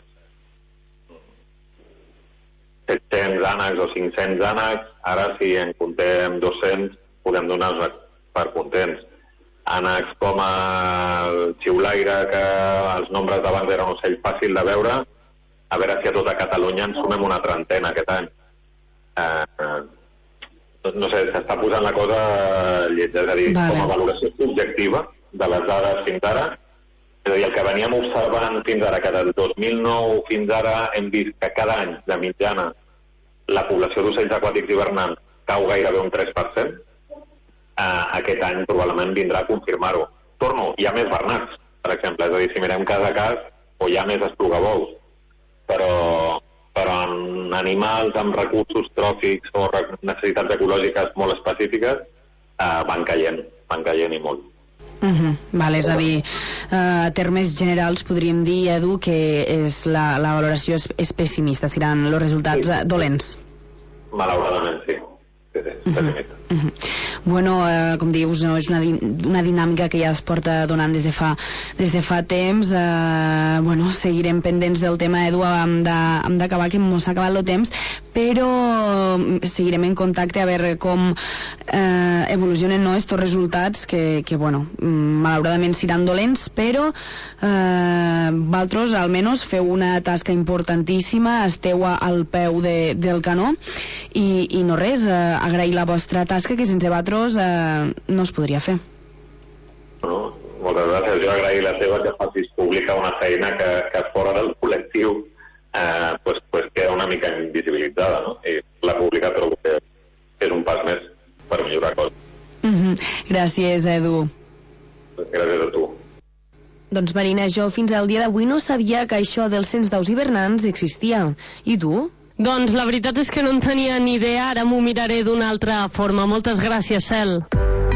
set-cents ànecs o cinc-cents ànecs, ara si en comptem dos-cents podem donar-nos per contents. Ànecs com el xiulaire, que els nombres d'abans eren un ocell fàcil de veure, a veure si a tota Catalunya en sumem una trentena aquest any. Eh, no sé, s'està posant la cosa lleig, és a dir, vale. Com a valoració subjectiva de les dades fins ara, és a dir, el que veníem observant fins ara, que del dos mil nou fins ara hem vist que cada any, de mitjana, la població d'ocells aquàtics hivernants cau gairebé un tres per cent, eh, aquest any probablement vindrà a confirmar-ho. Torno, hi ha més bernats, per exemple. És a dir, si mirem cas a cas, o hi ha més estrucabous, però, però en animals amb recursos tròfics o necessitats ecològiques molt específiques eh, van caient, van caient i molt. Uh -huh. Vale, és a dir, a uh, termes generals podríem dir, Edu, que és la, la valoració és, és pessimista, seran els resultats sí. dolents. Malauradament, sí. Sí, sí, pessimista. Uh -huh. Bueno, eh, com dius, no, és una, una dinàmica que ja es porta donant des de fa, des de fa temps. Eh, bueno, seguirem pendents del tema, Edu, hem d'acabar, que mos ha acabat el temps, però seguirem en contacte a veure com eh, evolucionen, no, estos resultats que, que bueno, malauradament seran dolents, però eh, vosaltres almenys feu una tasca importantíssima, esteu al peu de, del canó i, i no res, eh, agrair la vostra tasca, que sense vosaltres eh, no es podria fer. Bueno, moltes gràcies. Jo agrair la teva que facis pública una feina que, que fora del col·lectiu eh, pues, pues queda una mica invisibilitzada, no? I la pública trobo que és un pas més per millorar coses. Mm-hmm. Gràcies, Edu. Gràcies a tu. Doncs Marina, jo fins al dia d'avui no sabia que això del cens d'aus hivernants existia. I tu? Doncs la veritat és que no en tenia ni idea, ara m'ho miraré d'una altra forma. Moltes gràcies, Cel.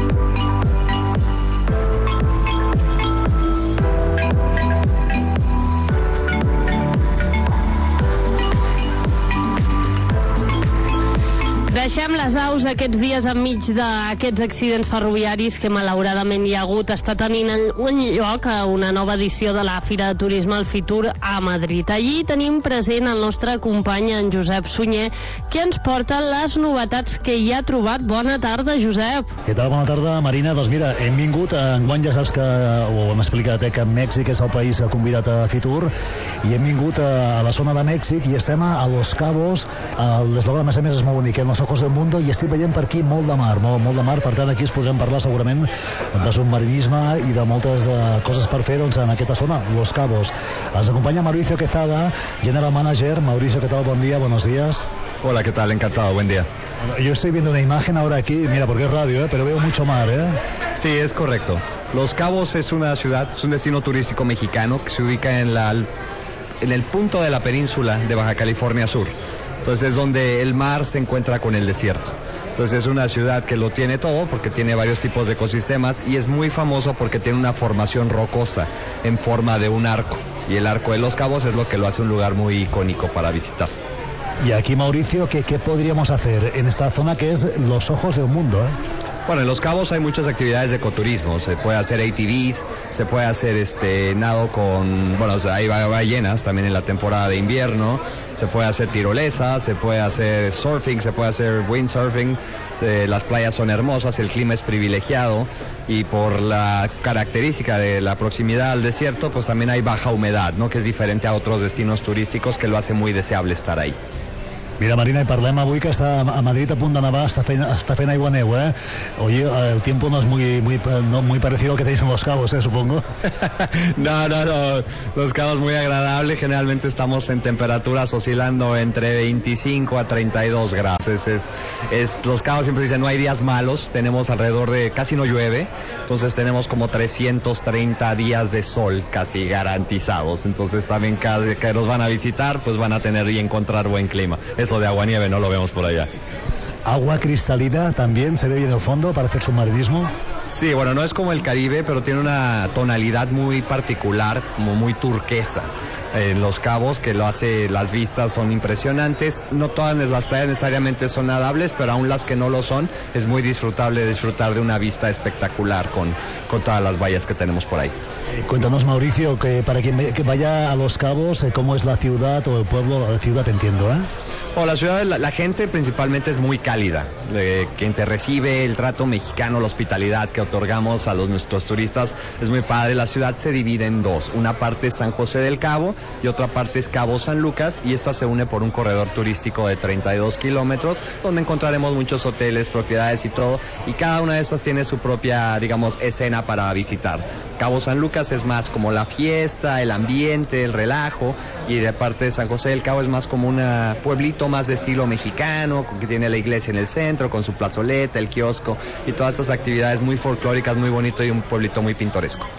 Deixem les aus aquests dies enmig d'aquests accidents ferroviaris que malauradament hi ha hagut. Està tenint un lloc a una nova edició de la Fira de Turisme al Fitur a Madrid. Allí tenim present el nostre company, en Josep Sunyer, que ens porta les novetats que hi ha trobat. Bona tarda, Josep. Què tal? Bona tarda, Marina. Doncs mira, hem vingut, enguany ja saps que, ho hem explicat, eh, que Mèxic és el país convidat a Fitur, i hem vingut a, a la zona de Mèxic i estem a, a Los Cabos. L'eslògan, a més a més, és molt bonic, eh? Los ojos del mundo, i estic veient per aquí molt de mar, molt, molt de mar, per tant aquí es podrem parlar segurament de submarinisme i de moltes uh, coses per fer, doncs, en aquesta zona, Los Cabos. Ens acompanya Mauricio Quezada, General Manager. Mauricio, ¿qué tal? Buen día, buenos días. Hola, ¿qué tal? Encantado, buen día. Bueno, yo estoy viendo una imagen ahora aquí, mira, porque es radio, ¿eh? Pero veo mucho mar, ¿eh? Sí, es correcto. Los Cabos es una ciudad, es un destino turístico mexicano que se ubica en, la, en el punto de la península de Baja California Sur. Entonces es donde el mar se encuentra con el desierto. Entonces es una ciudad que lo tiene todo porque tiene varios tipos de ecosistemas y es muy famoso porque tiene una formación rocosa en forma de un arco. Y el arco de Los Cabos es lo que lo hace un lugar muy icónico para visitar. Y aquí, Mauricio, ¿qué, qué podríamos hacer en esta zona que es los ojos del mundo, eh? Bueno, en Los Cabos hay muchas actividades de ecoturismo. Se puede hacer A T Vs, se puede hacer este nado con, bueno, hay ballenas también en la temporada de invierno, se puede hacer tirolesa, se puede hacer surfing, se puede hacer windsurfing. Eh, las playas son hermosas, el clima es privilegiado y por la característica de la proximidad al desierto, pues también hay baja humedad, ¿no? Que es diferente a otros destinos turísticos que lo hace muy deseable estar ahí. Mira, Marina, y parlem avui que està a Madrid a punt de nevar, està fent, està fent aigua neu, ¿eh? Oye, el tiempo no es muy, muy, no, muy parecido al que tenéis en Los Cabos, ¿eh? Supongo. No, no, no. Los Cabos muy agradable. Generalmente estamos en temperaturas oscilando entre veinticinco a treinta y dos grados. Es, es, es, Los Cabos siempre dicen no hay días malos. Tenemos alrededor de, casi no llueve. Entonces tenemos como trescientos treinta días de sol casi garantizados. Entonces también cada que nos van a visitar, pues van a tener y encontrar buen clima. Es Eso de agua nieve no lo vemos por allá. Agua cristalina también se ve bien en el fondo para hacer submarinismo. Sí, bueno, no es como el Caribe, pero tiene una tonalidad muy particular, como muy turquesa. En Los Cabos, que lo hace, las vistas son impresionantes. No todas las playas necesariamente son nadables, pero aún las que no lo son, es muy disfrutable disfrutar de una vista espectacular con, con todas las vallas que tenemos por ahí. Eh, cuéntanos, Mauricio, que para quien que vaya a Los Cabos, eh, ¿cómo es la ciudad o el pueblo? La ciudad, entiendo, ¿eh? Oh, la ciudad, la, la gente principalmente es muy cálida. Eh, quien te recibe, el trato mexicano, la hospitalidad que otorgamos a los, nuestros turistas es muy padre. La ciudad se divide en dos. Una parte es San José del Cabo y otra parte es Cabo San Lucas, y esta se une por un corredor turístico de treinta y dos kilómetros, donde encontraremos muchos hoteles, propiedades y todo, y cada una de estas tiene su propia, digamos, escena para visitar. Cabo San Lucas es más como la fiesta, el ambiente, el relajo, y de parte de San José del Cabo es más como un pueblito más de estilo mexicano, que tiene la iglesia en el centro, con su plazoleta, el kiosco, y todas estas actividades muy folclóricas, muy bonito, y un pueblito muy pintoresco.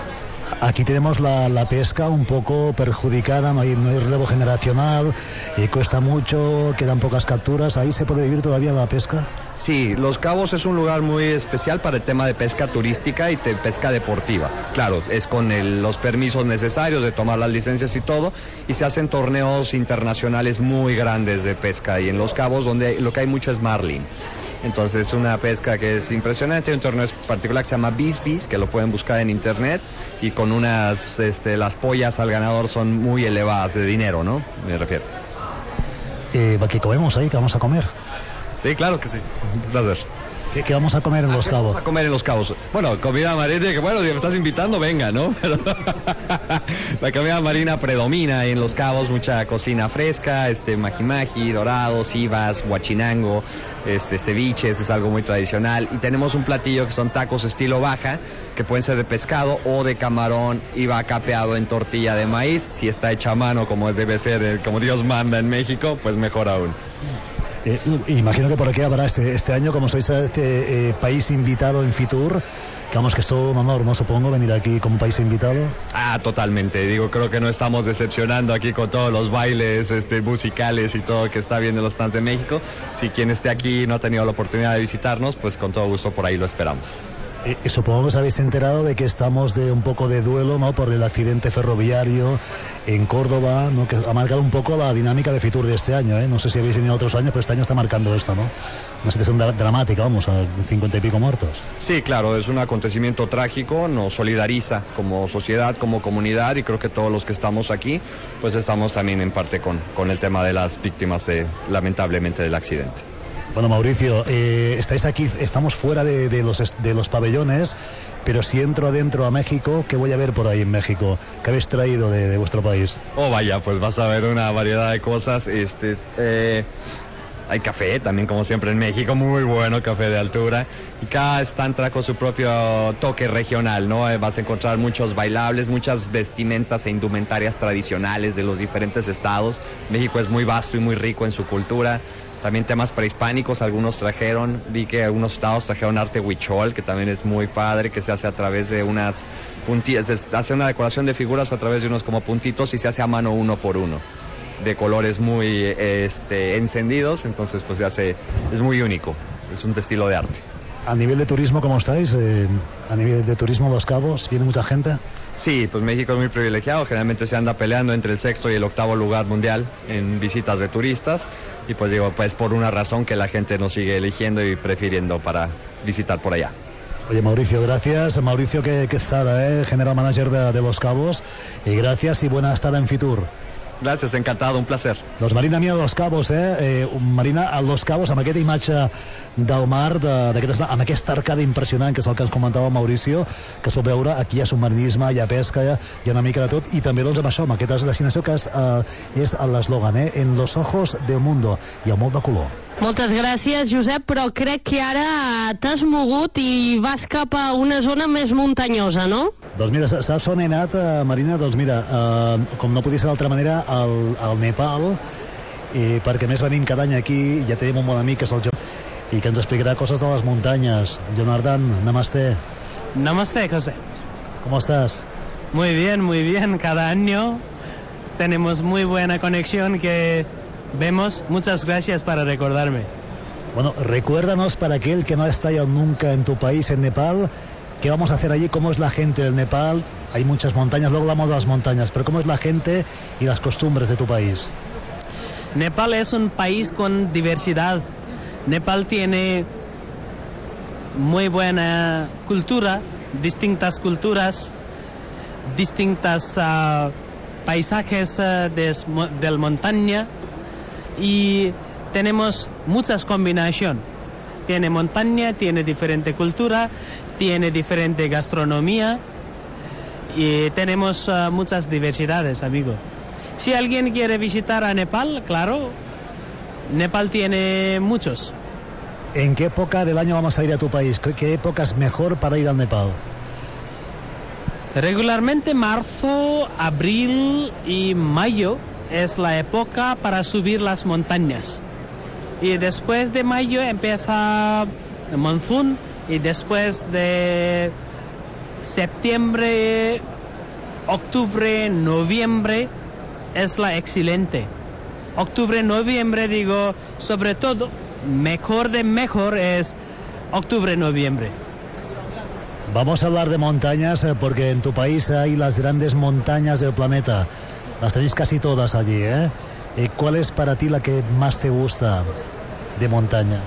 Aquí tenemos la, la pesca un poco perjudicada, no hay, no hay relevo generacional, y cuesta mucho, quedan pocas capturas. ¿Ahí se puede vivir todavía la pesca? Sí, Los Cabos es un lugar muy especial para el tema de pesca turística y de pesca deportiva. Claro, es con el, los permisos necesarios de tomar las licencias y todo, y se hacen torneos internacionales muy grandes de pesca, y en Los Cabos donde lo que hay mucho es marlin. Entonces es una pesca que es impresionante. Hay un torneo particular que se llama Bis Bis, que lo pueden buscar en internet, y con unas, este, las pollas al ganador son muy elevadas de dinero, ¿no? Me refiero. Eh, ¿Qué comemos ahí? ¿Qué vamos a comer? Sí, claro que sí. Un placer. ¿Qué, ¿Qué vamos a comer en Los Cabos? Vamos a comer en Los Cabos. Bueno, comida marina, que bueno, si me estás invitando, venga, ¿no? Pero la comida marina predomina en Los Cabos, mucha cocina fresca, este majimaji, dorados, ibas, huachinango, este ceviches, es algo muy tradicional. Y tenemos un platillo que son tacos estilo baja, que pueden ser de pescado o de camarón, y va capeado en tortilla de maíz. Si está hecha a mano, como debe ser, como Dios manda en México, pues mejor aún. Eh, imagino que por aquí habrá este, este año, como sois este eh, país invitado en Fitur, que vamos, que es todo un honor, ¿no? Supongo, venir aquí como país invitado. Ah, totalmente. Digo, creo que no estamos decepcionando aquí con todos los bailes este, musicales y todo que está viendo en los stands de México. Si quien esté aquí no ha tenido la oportunidad de visitarnos, pues con todo gusto por ahí lo esperamos. Eh, supongo que os habéis enterado de que estamos de un poco de duelo, ¿no?, por el accidente ferroviario en Córdoba, ¿no?, que ha marcado un poco la dinámica de Fitur de este año, ¿eh? No sé si habéis venido otros años, pero este año está marcando esto, ¿no? Una situación dra- dramática, vamos, a cincuenta y pico muertos. Sí, claro, es un acontecimiento trágico, nos solidariza como sociedad, como comunidad, y creo que todos los que estamos aquí, pues estamos también en parte con, con el tema de las víctimas, de, lamentablemente, del accidente. Bueno, Mauricio, eh, estáis aquí, estamos fuera de, de, los, de los pabellones, pero si entro adentro a México, ¿qué voy a ver por ahí en México? ¿Qué habéis traído de, de vuestro país? Oh, vaya, pues vas a ver una variedad de cosas. Este, eh, hay café también, como siempre en México, muy bueno, café de altura. Y cada stand trae con su propio toque regional, ¿no? Eh, vas a encontrar muchos bailables, muchas vestimentas e indumentarias tradicionales de los diferentes estados. México es muy vasto y muy rico en su cultura. También temas prehispánicos, algunos trajeron, vi que algunos estados trajeron arte huichol, que también es muy padre, que se hace a través de unas puntitas, se hace una decoración de figuras a través de unos como puntitos y se hace a mano uno por uno, de colores muy este, encendidos, entonces pues se hace, es muy único, es un estilo de arte. A nivel de turismo, ¿cómo estáis? Eh, a nivel de turismo, Los Cabos, ¿viene mucha gente? Sí, pues México es muy privilegiado, generalmente se anda peleando entre el sexto y el octavo lugar mundial en visitas de turistas, y pues digo, pues por una razón que la gente nos sigue eligiendo y prefiriendo para visitar por allá. Oye, Mauricio, gracias. Mauricio Quezada, eh, General Manager de, de Los Cabos, y gracias y buena estada en Fitur. Gràcies, encantado, un placer. Doncs Marina Mia de Los Cabos, eh? eh Marina, a Los Cabos, amb aquesta imatge del mar, de, de, amb aquesta arcada impressionant, que és el que ens comentava Mauricio, que es pot veure, aquí hi ha submarinisme, hi ha pesca, hi ha, hi ha una mica de tot, i també doncs amb això, amb aquesta destinació que és, eh, és l'eslògan, eh? En los ojos del mundo, i amb molt de color. Moltes gràcies, Josep, però crec que ara t'has mogut i vas cap a una zona més muntanyosa, no? Doncs mira, saps on he anat, eh, Marina? Doncs mira, eh, com no podia ser d'altra manera, al, al Nepal, i perquè més venim cada any aquí, ja tenim un bon amic que és el John, i que ens explicarà coses de les muntanyes. Jonathan, namaste. Namaste, José. ¿Cómo estás? Muy bien, muy bien. Cada año tenemos muy buena conexión que vemos. Muchas gracias para recordarme. Bueno, recuérdanos, para aquel que no ha estado nunca en tu país, en Nepal, ¿qué vamos a hacer allí? ¿Cómo es la gente del Nepal? Hay muchas montañas, luego hablamos de las montañas, pero ¿cómo es la gente y las costumbres de tu país? Nepal es un país con diversidad. Nepal tiene muy buena cultura, distintas culturas, distintos uh, paisajes uh, de, de montaña, y tenemos muchas combinaciones. Tiene montaña, tiene diferente cultura, tiene diferente gastronomía, y tenemos uh, muchas diversidades, amigo. Si alguien quiere visitar a Nepal, claro, Nepal tiene muchos. ¿En qué época del año vamos a ir a tu país? ¿Qué época es mejor para ir al Nepal? Regularmente marzo, abril y mayo es la época para subir las montañas. Y después de mayo empieza el monzón, y después de septiembre octubre, noviembre es la excelente. Octubre, noviembre, digo, sobre todo, mejor de mejor es octubre, noviembre. Vamos a hablar de montañas eh, porque en tu país hay las grandes montañas del planeta. Las tenéis casi todas allí, ¿eh? ¿Y cuál es para ti la que más te gusta de montaña?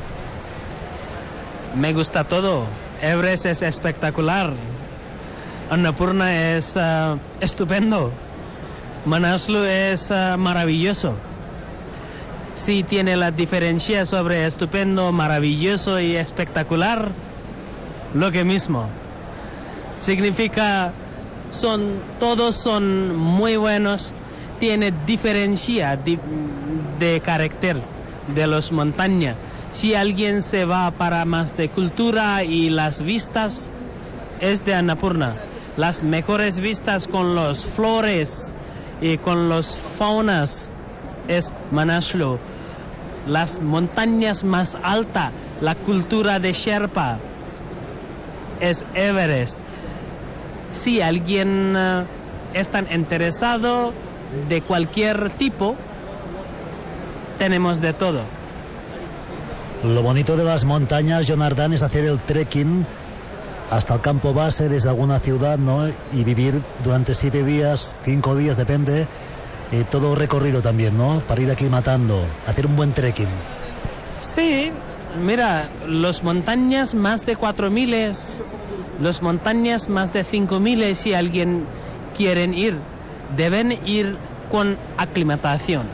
Me gusta todo. Everest es espectacular. Annapurna es uh, estupendo. Manaslu es uh, maravilloso. Sí tiene la diferencia sobre estupendo, maravilloso y espectacular, lo que mismo. Significa, son, todos son muy buenos, tiene diferencia de, de carácter de las montañas. Si alguien se va para más de cultura y las vistas, es de Annapurna. Las mejores vistas con los flores y con los faunas es Manaslu. Las montañas más altas, la cultura de Sherpa, es Everest. Si alguien uh, está interesado de cualquier tipo, tenemos de todo. Lo bonito de las montañas, Jonardán, es hacer el trekking hasta el campo base desde alguna ciudad, ¿no? Y vivir durante siete días, cinco días, depende, y todo recorrido también, ¿no? Para ir aclimatando, hacer un buen trekking. Sí, mira, las montañas más de cuatro miles, las montañas más de cinco miles, si alguien quiere ir, deben ir con aclimatación,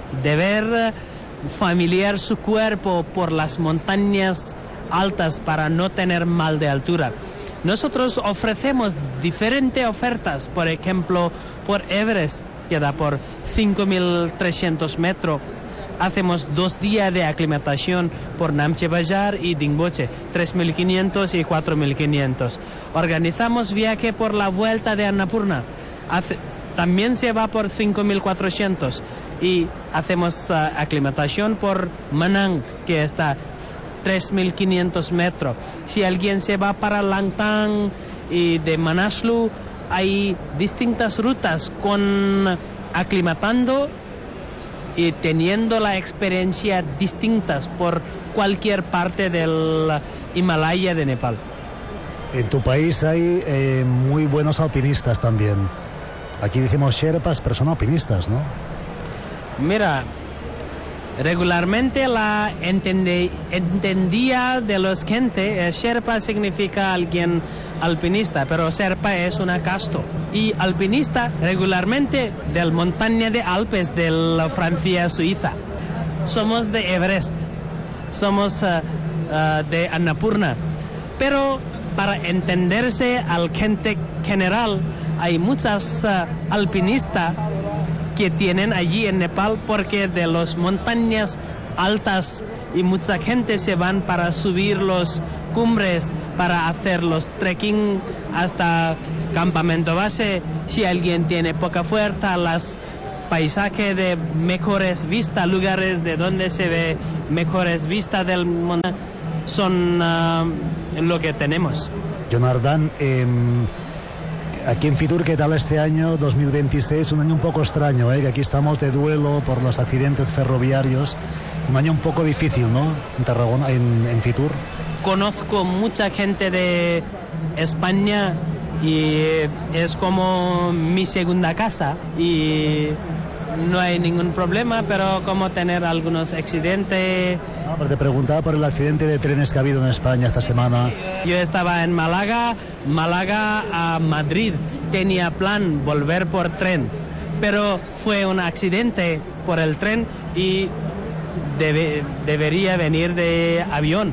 deber familiar su cuerpo por las montañas altas para no tener mal de altura. Nosotros ofrecemos diferentes ofertas, por ejemplo, por Everest, que da por cinco mil trescientos metros. Hacemos dos días de aclimatación por Namche Bajar y Dingboche, tres mil quinientos y cuatro mil quinientos. Organizamos viaje por la vuelta de Annapurna. Hace, también se va por cinco mil cuatrocientos y hacemos uh, aclimatación por Manang, que está tres mil quinientos metros. Si alguien se va para Langtang y de Manaslu, hay distintas rutas con aclimatando y teniendo la experiencia distintas por cualquier parte del Himalaya de Nepal. En tu país hay eh, muy buenos alpinistas también. Aquí decimos Sherpas, pero son alpinistas, ¿no? Mira, regularmente la entendí, entendía de los gente, eh, Sherpa significa alguien alpinista, pero Sherpa es una casto. Y alpinista regularmente del montaña de Alpes de la Francia Suiza. Somos de Everest, somos uh, uh, de Annapurna. Pero para entenderse al gente general, hay muchas uh, alpinistas que tienen allí en Nepal porque de las montañas altas y mucha gente se van para subir los cumbres, para hacer los trekking hasta campamento base. Si alguien tiene poca fuerza, las paisajes de mejores vistas, lugares de donde se ve mejores vistas del mundo, son uh, lo que tenemos. Jonardán, eh, aquí en Fitur, ¿qué tal este año dos mil veintiséis? Un año un poco extraño, ¿eh? Que aquí estamos de duelo por los accidentes ferroviarios. Un año un poco difícil, ¿no? En Tarragona, en, en Fitur. Conozco mucha gente de España y es como mi segunda casa y no hay ningún problema, pero como tener algunos accidentes. No, pero te preguntaba por el accidente de trenes que ha habido en España esta semana. Yo estaba en Málaga, Málaga a Madrid. Tenía plan volver por tren, pero fue un accidente por el tren y debe, debería venir de avión.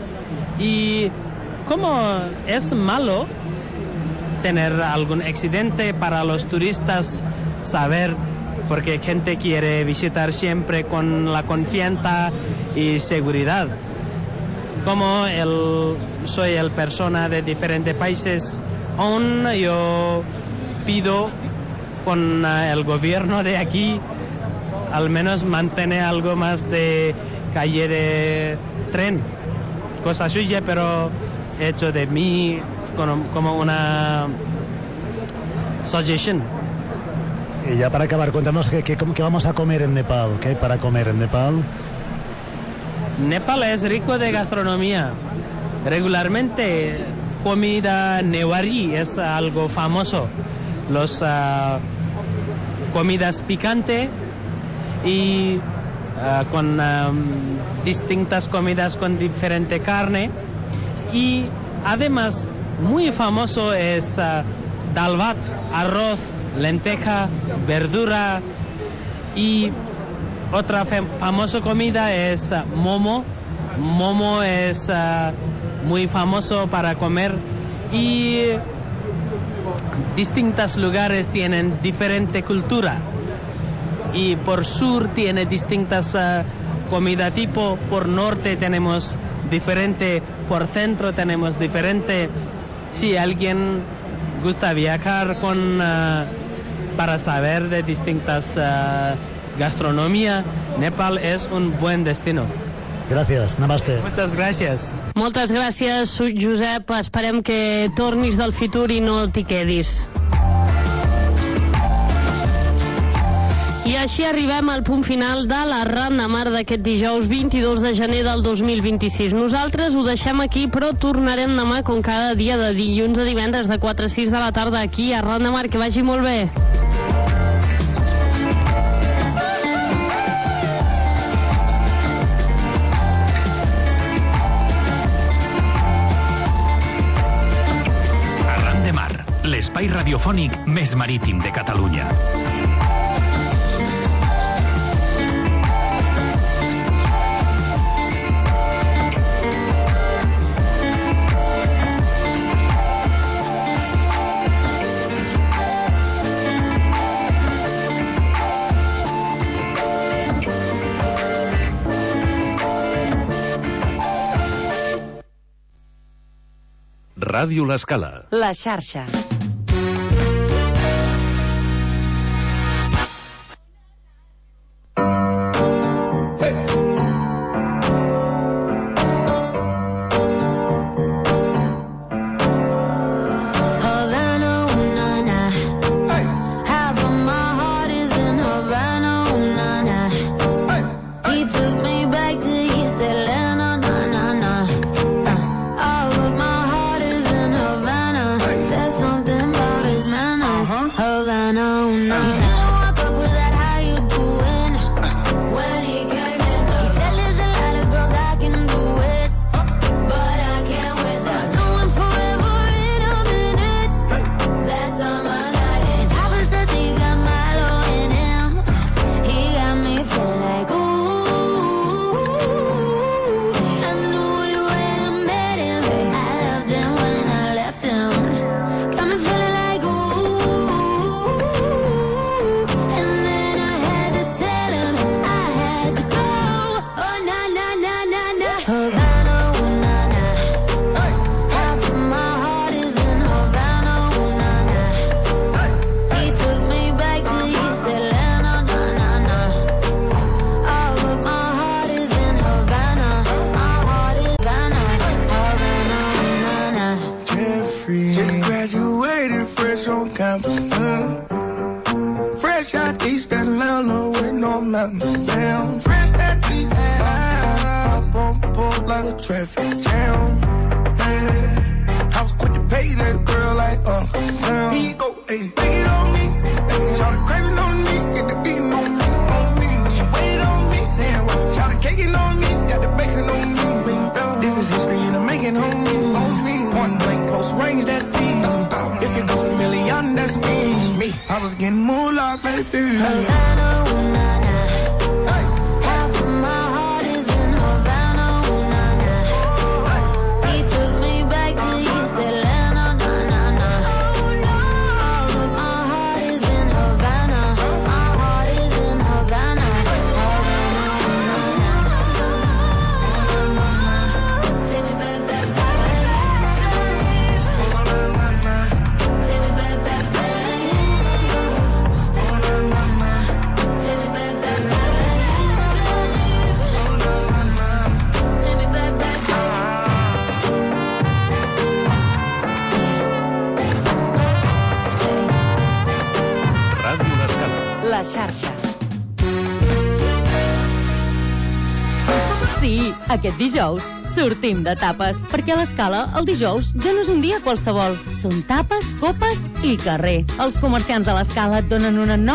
Y como es malo tener algún accidente para los turistas, saber, porque gente quiere visitar siempre con la confianza y seguridad. Como el, soy el persona de diferentes países, aún yo pido con el gobierno de aquí al menos mantener algo más de calle de tren, cosa suya, pero hecho de mí como, como una suggestion. Y ya para acabar, cuéntanos qué, qué, qué vamos a comer en Nepal. ¿Qué hay para comer en Nepal? Nepal es rico de gastronomía. Regularmente comida newari es algo famoso. Los uh, comidas picante y uh, con um, distintas comidas con diferente carne. Y además muy famoso es uh, dal bhat, arroz, lenteja, verdura. Y otra famosa comida es uh, momo. Momo es uh, muy famoso para comer. Y distintos lugares tienen diferente cultura. Y por sur tiene distintas uh, comida tipo. Por norte tenemos diferente. Por centro tenemos diferente. Si alguien gusta viajar con uh, para saber de distintas uh, gastronomía, Nepal es un buen destino. Gràcies, namaste. Muchas gracias. Moltes gràcies, Josep. Esperem que tornis del futur i no t'hi quedis. I així arribem al punt final de la Ran de Mar d'aquest dijous vint-i-dos de gener del dos mil vint-i-sis. Nosaltres ho deixem aquí, però tornarem demà com cada dia de dilluns a divendres de quatre a sis de la tarda aquí a Ran de Mar. Que vagi molt bé. Arran de Mar, l'espai radiofònic més marítim de Catalunya. Ràdio L'Escala. La xarxa. Baby La xarxa. Sí, aquest dijous sortim de tapes, perquè a l'Escala el dijous ja no és un dia qualsevol. Són tapes, copes i carrer. Els comerciants de l'Escala et donen una nova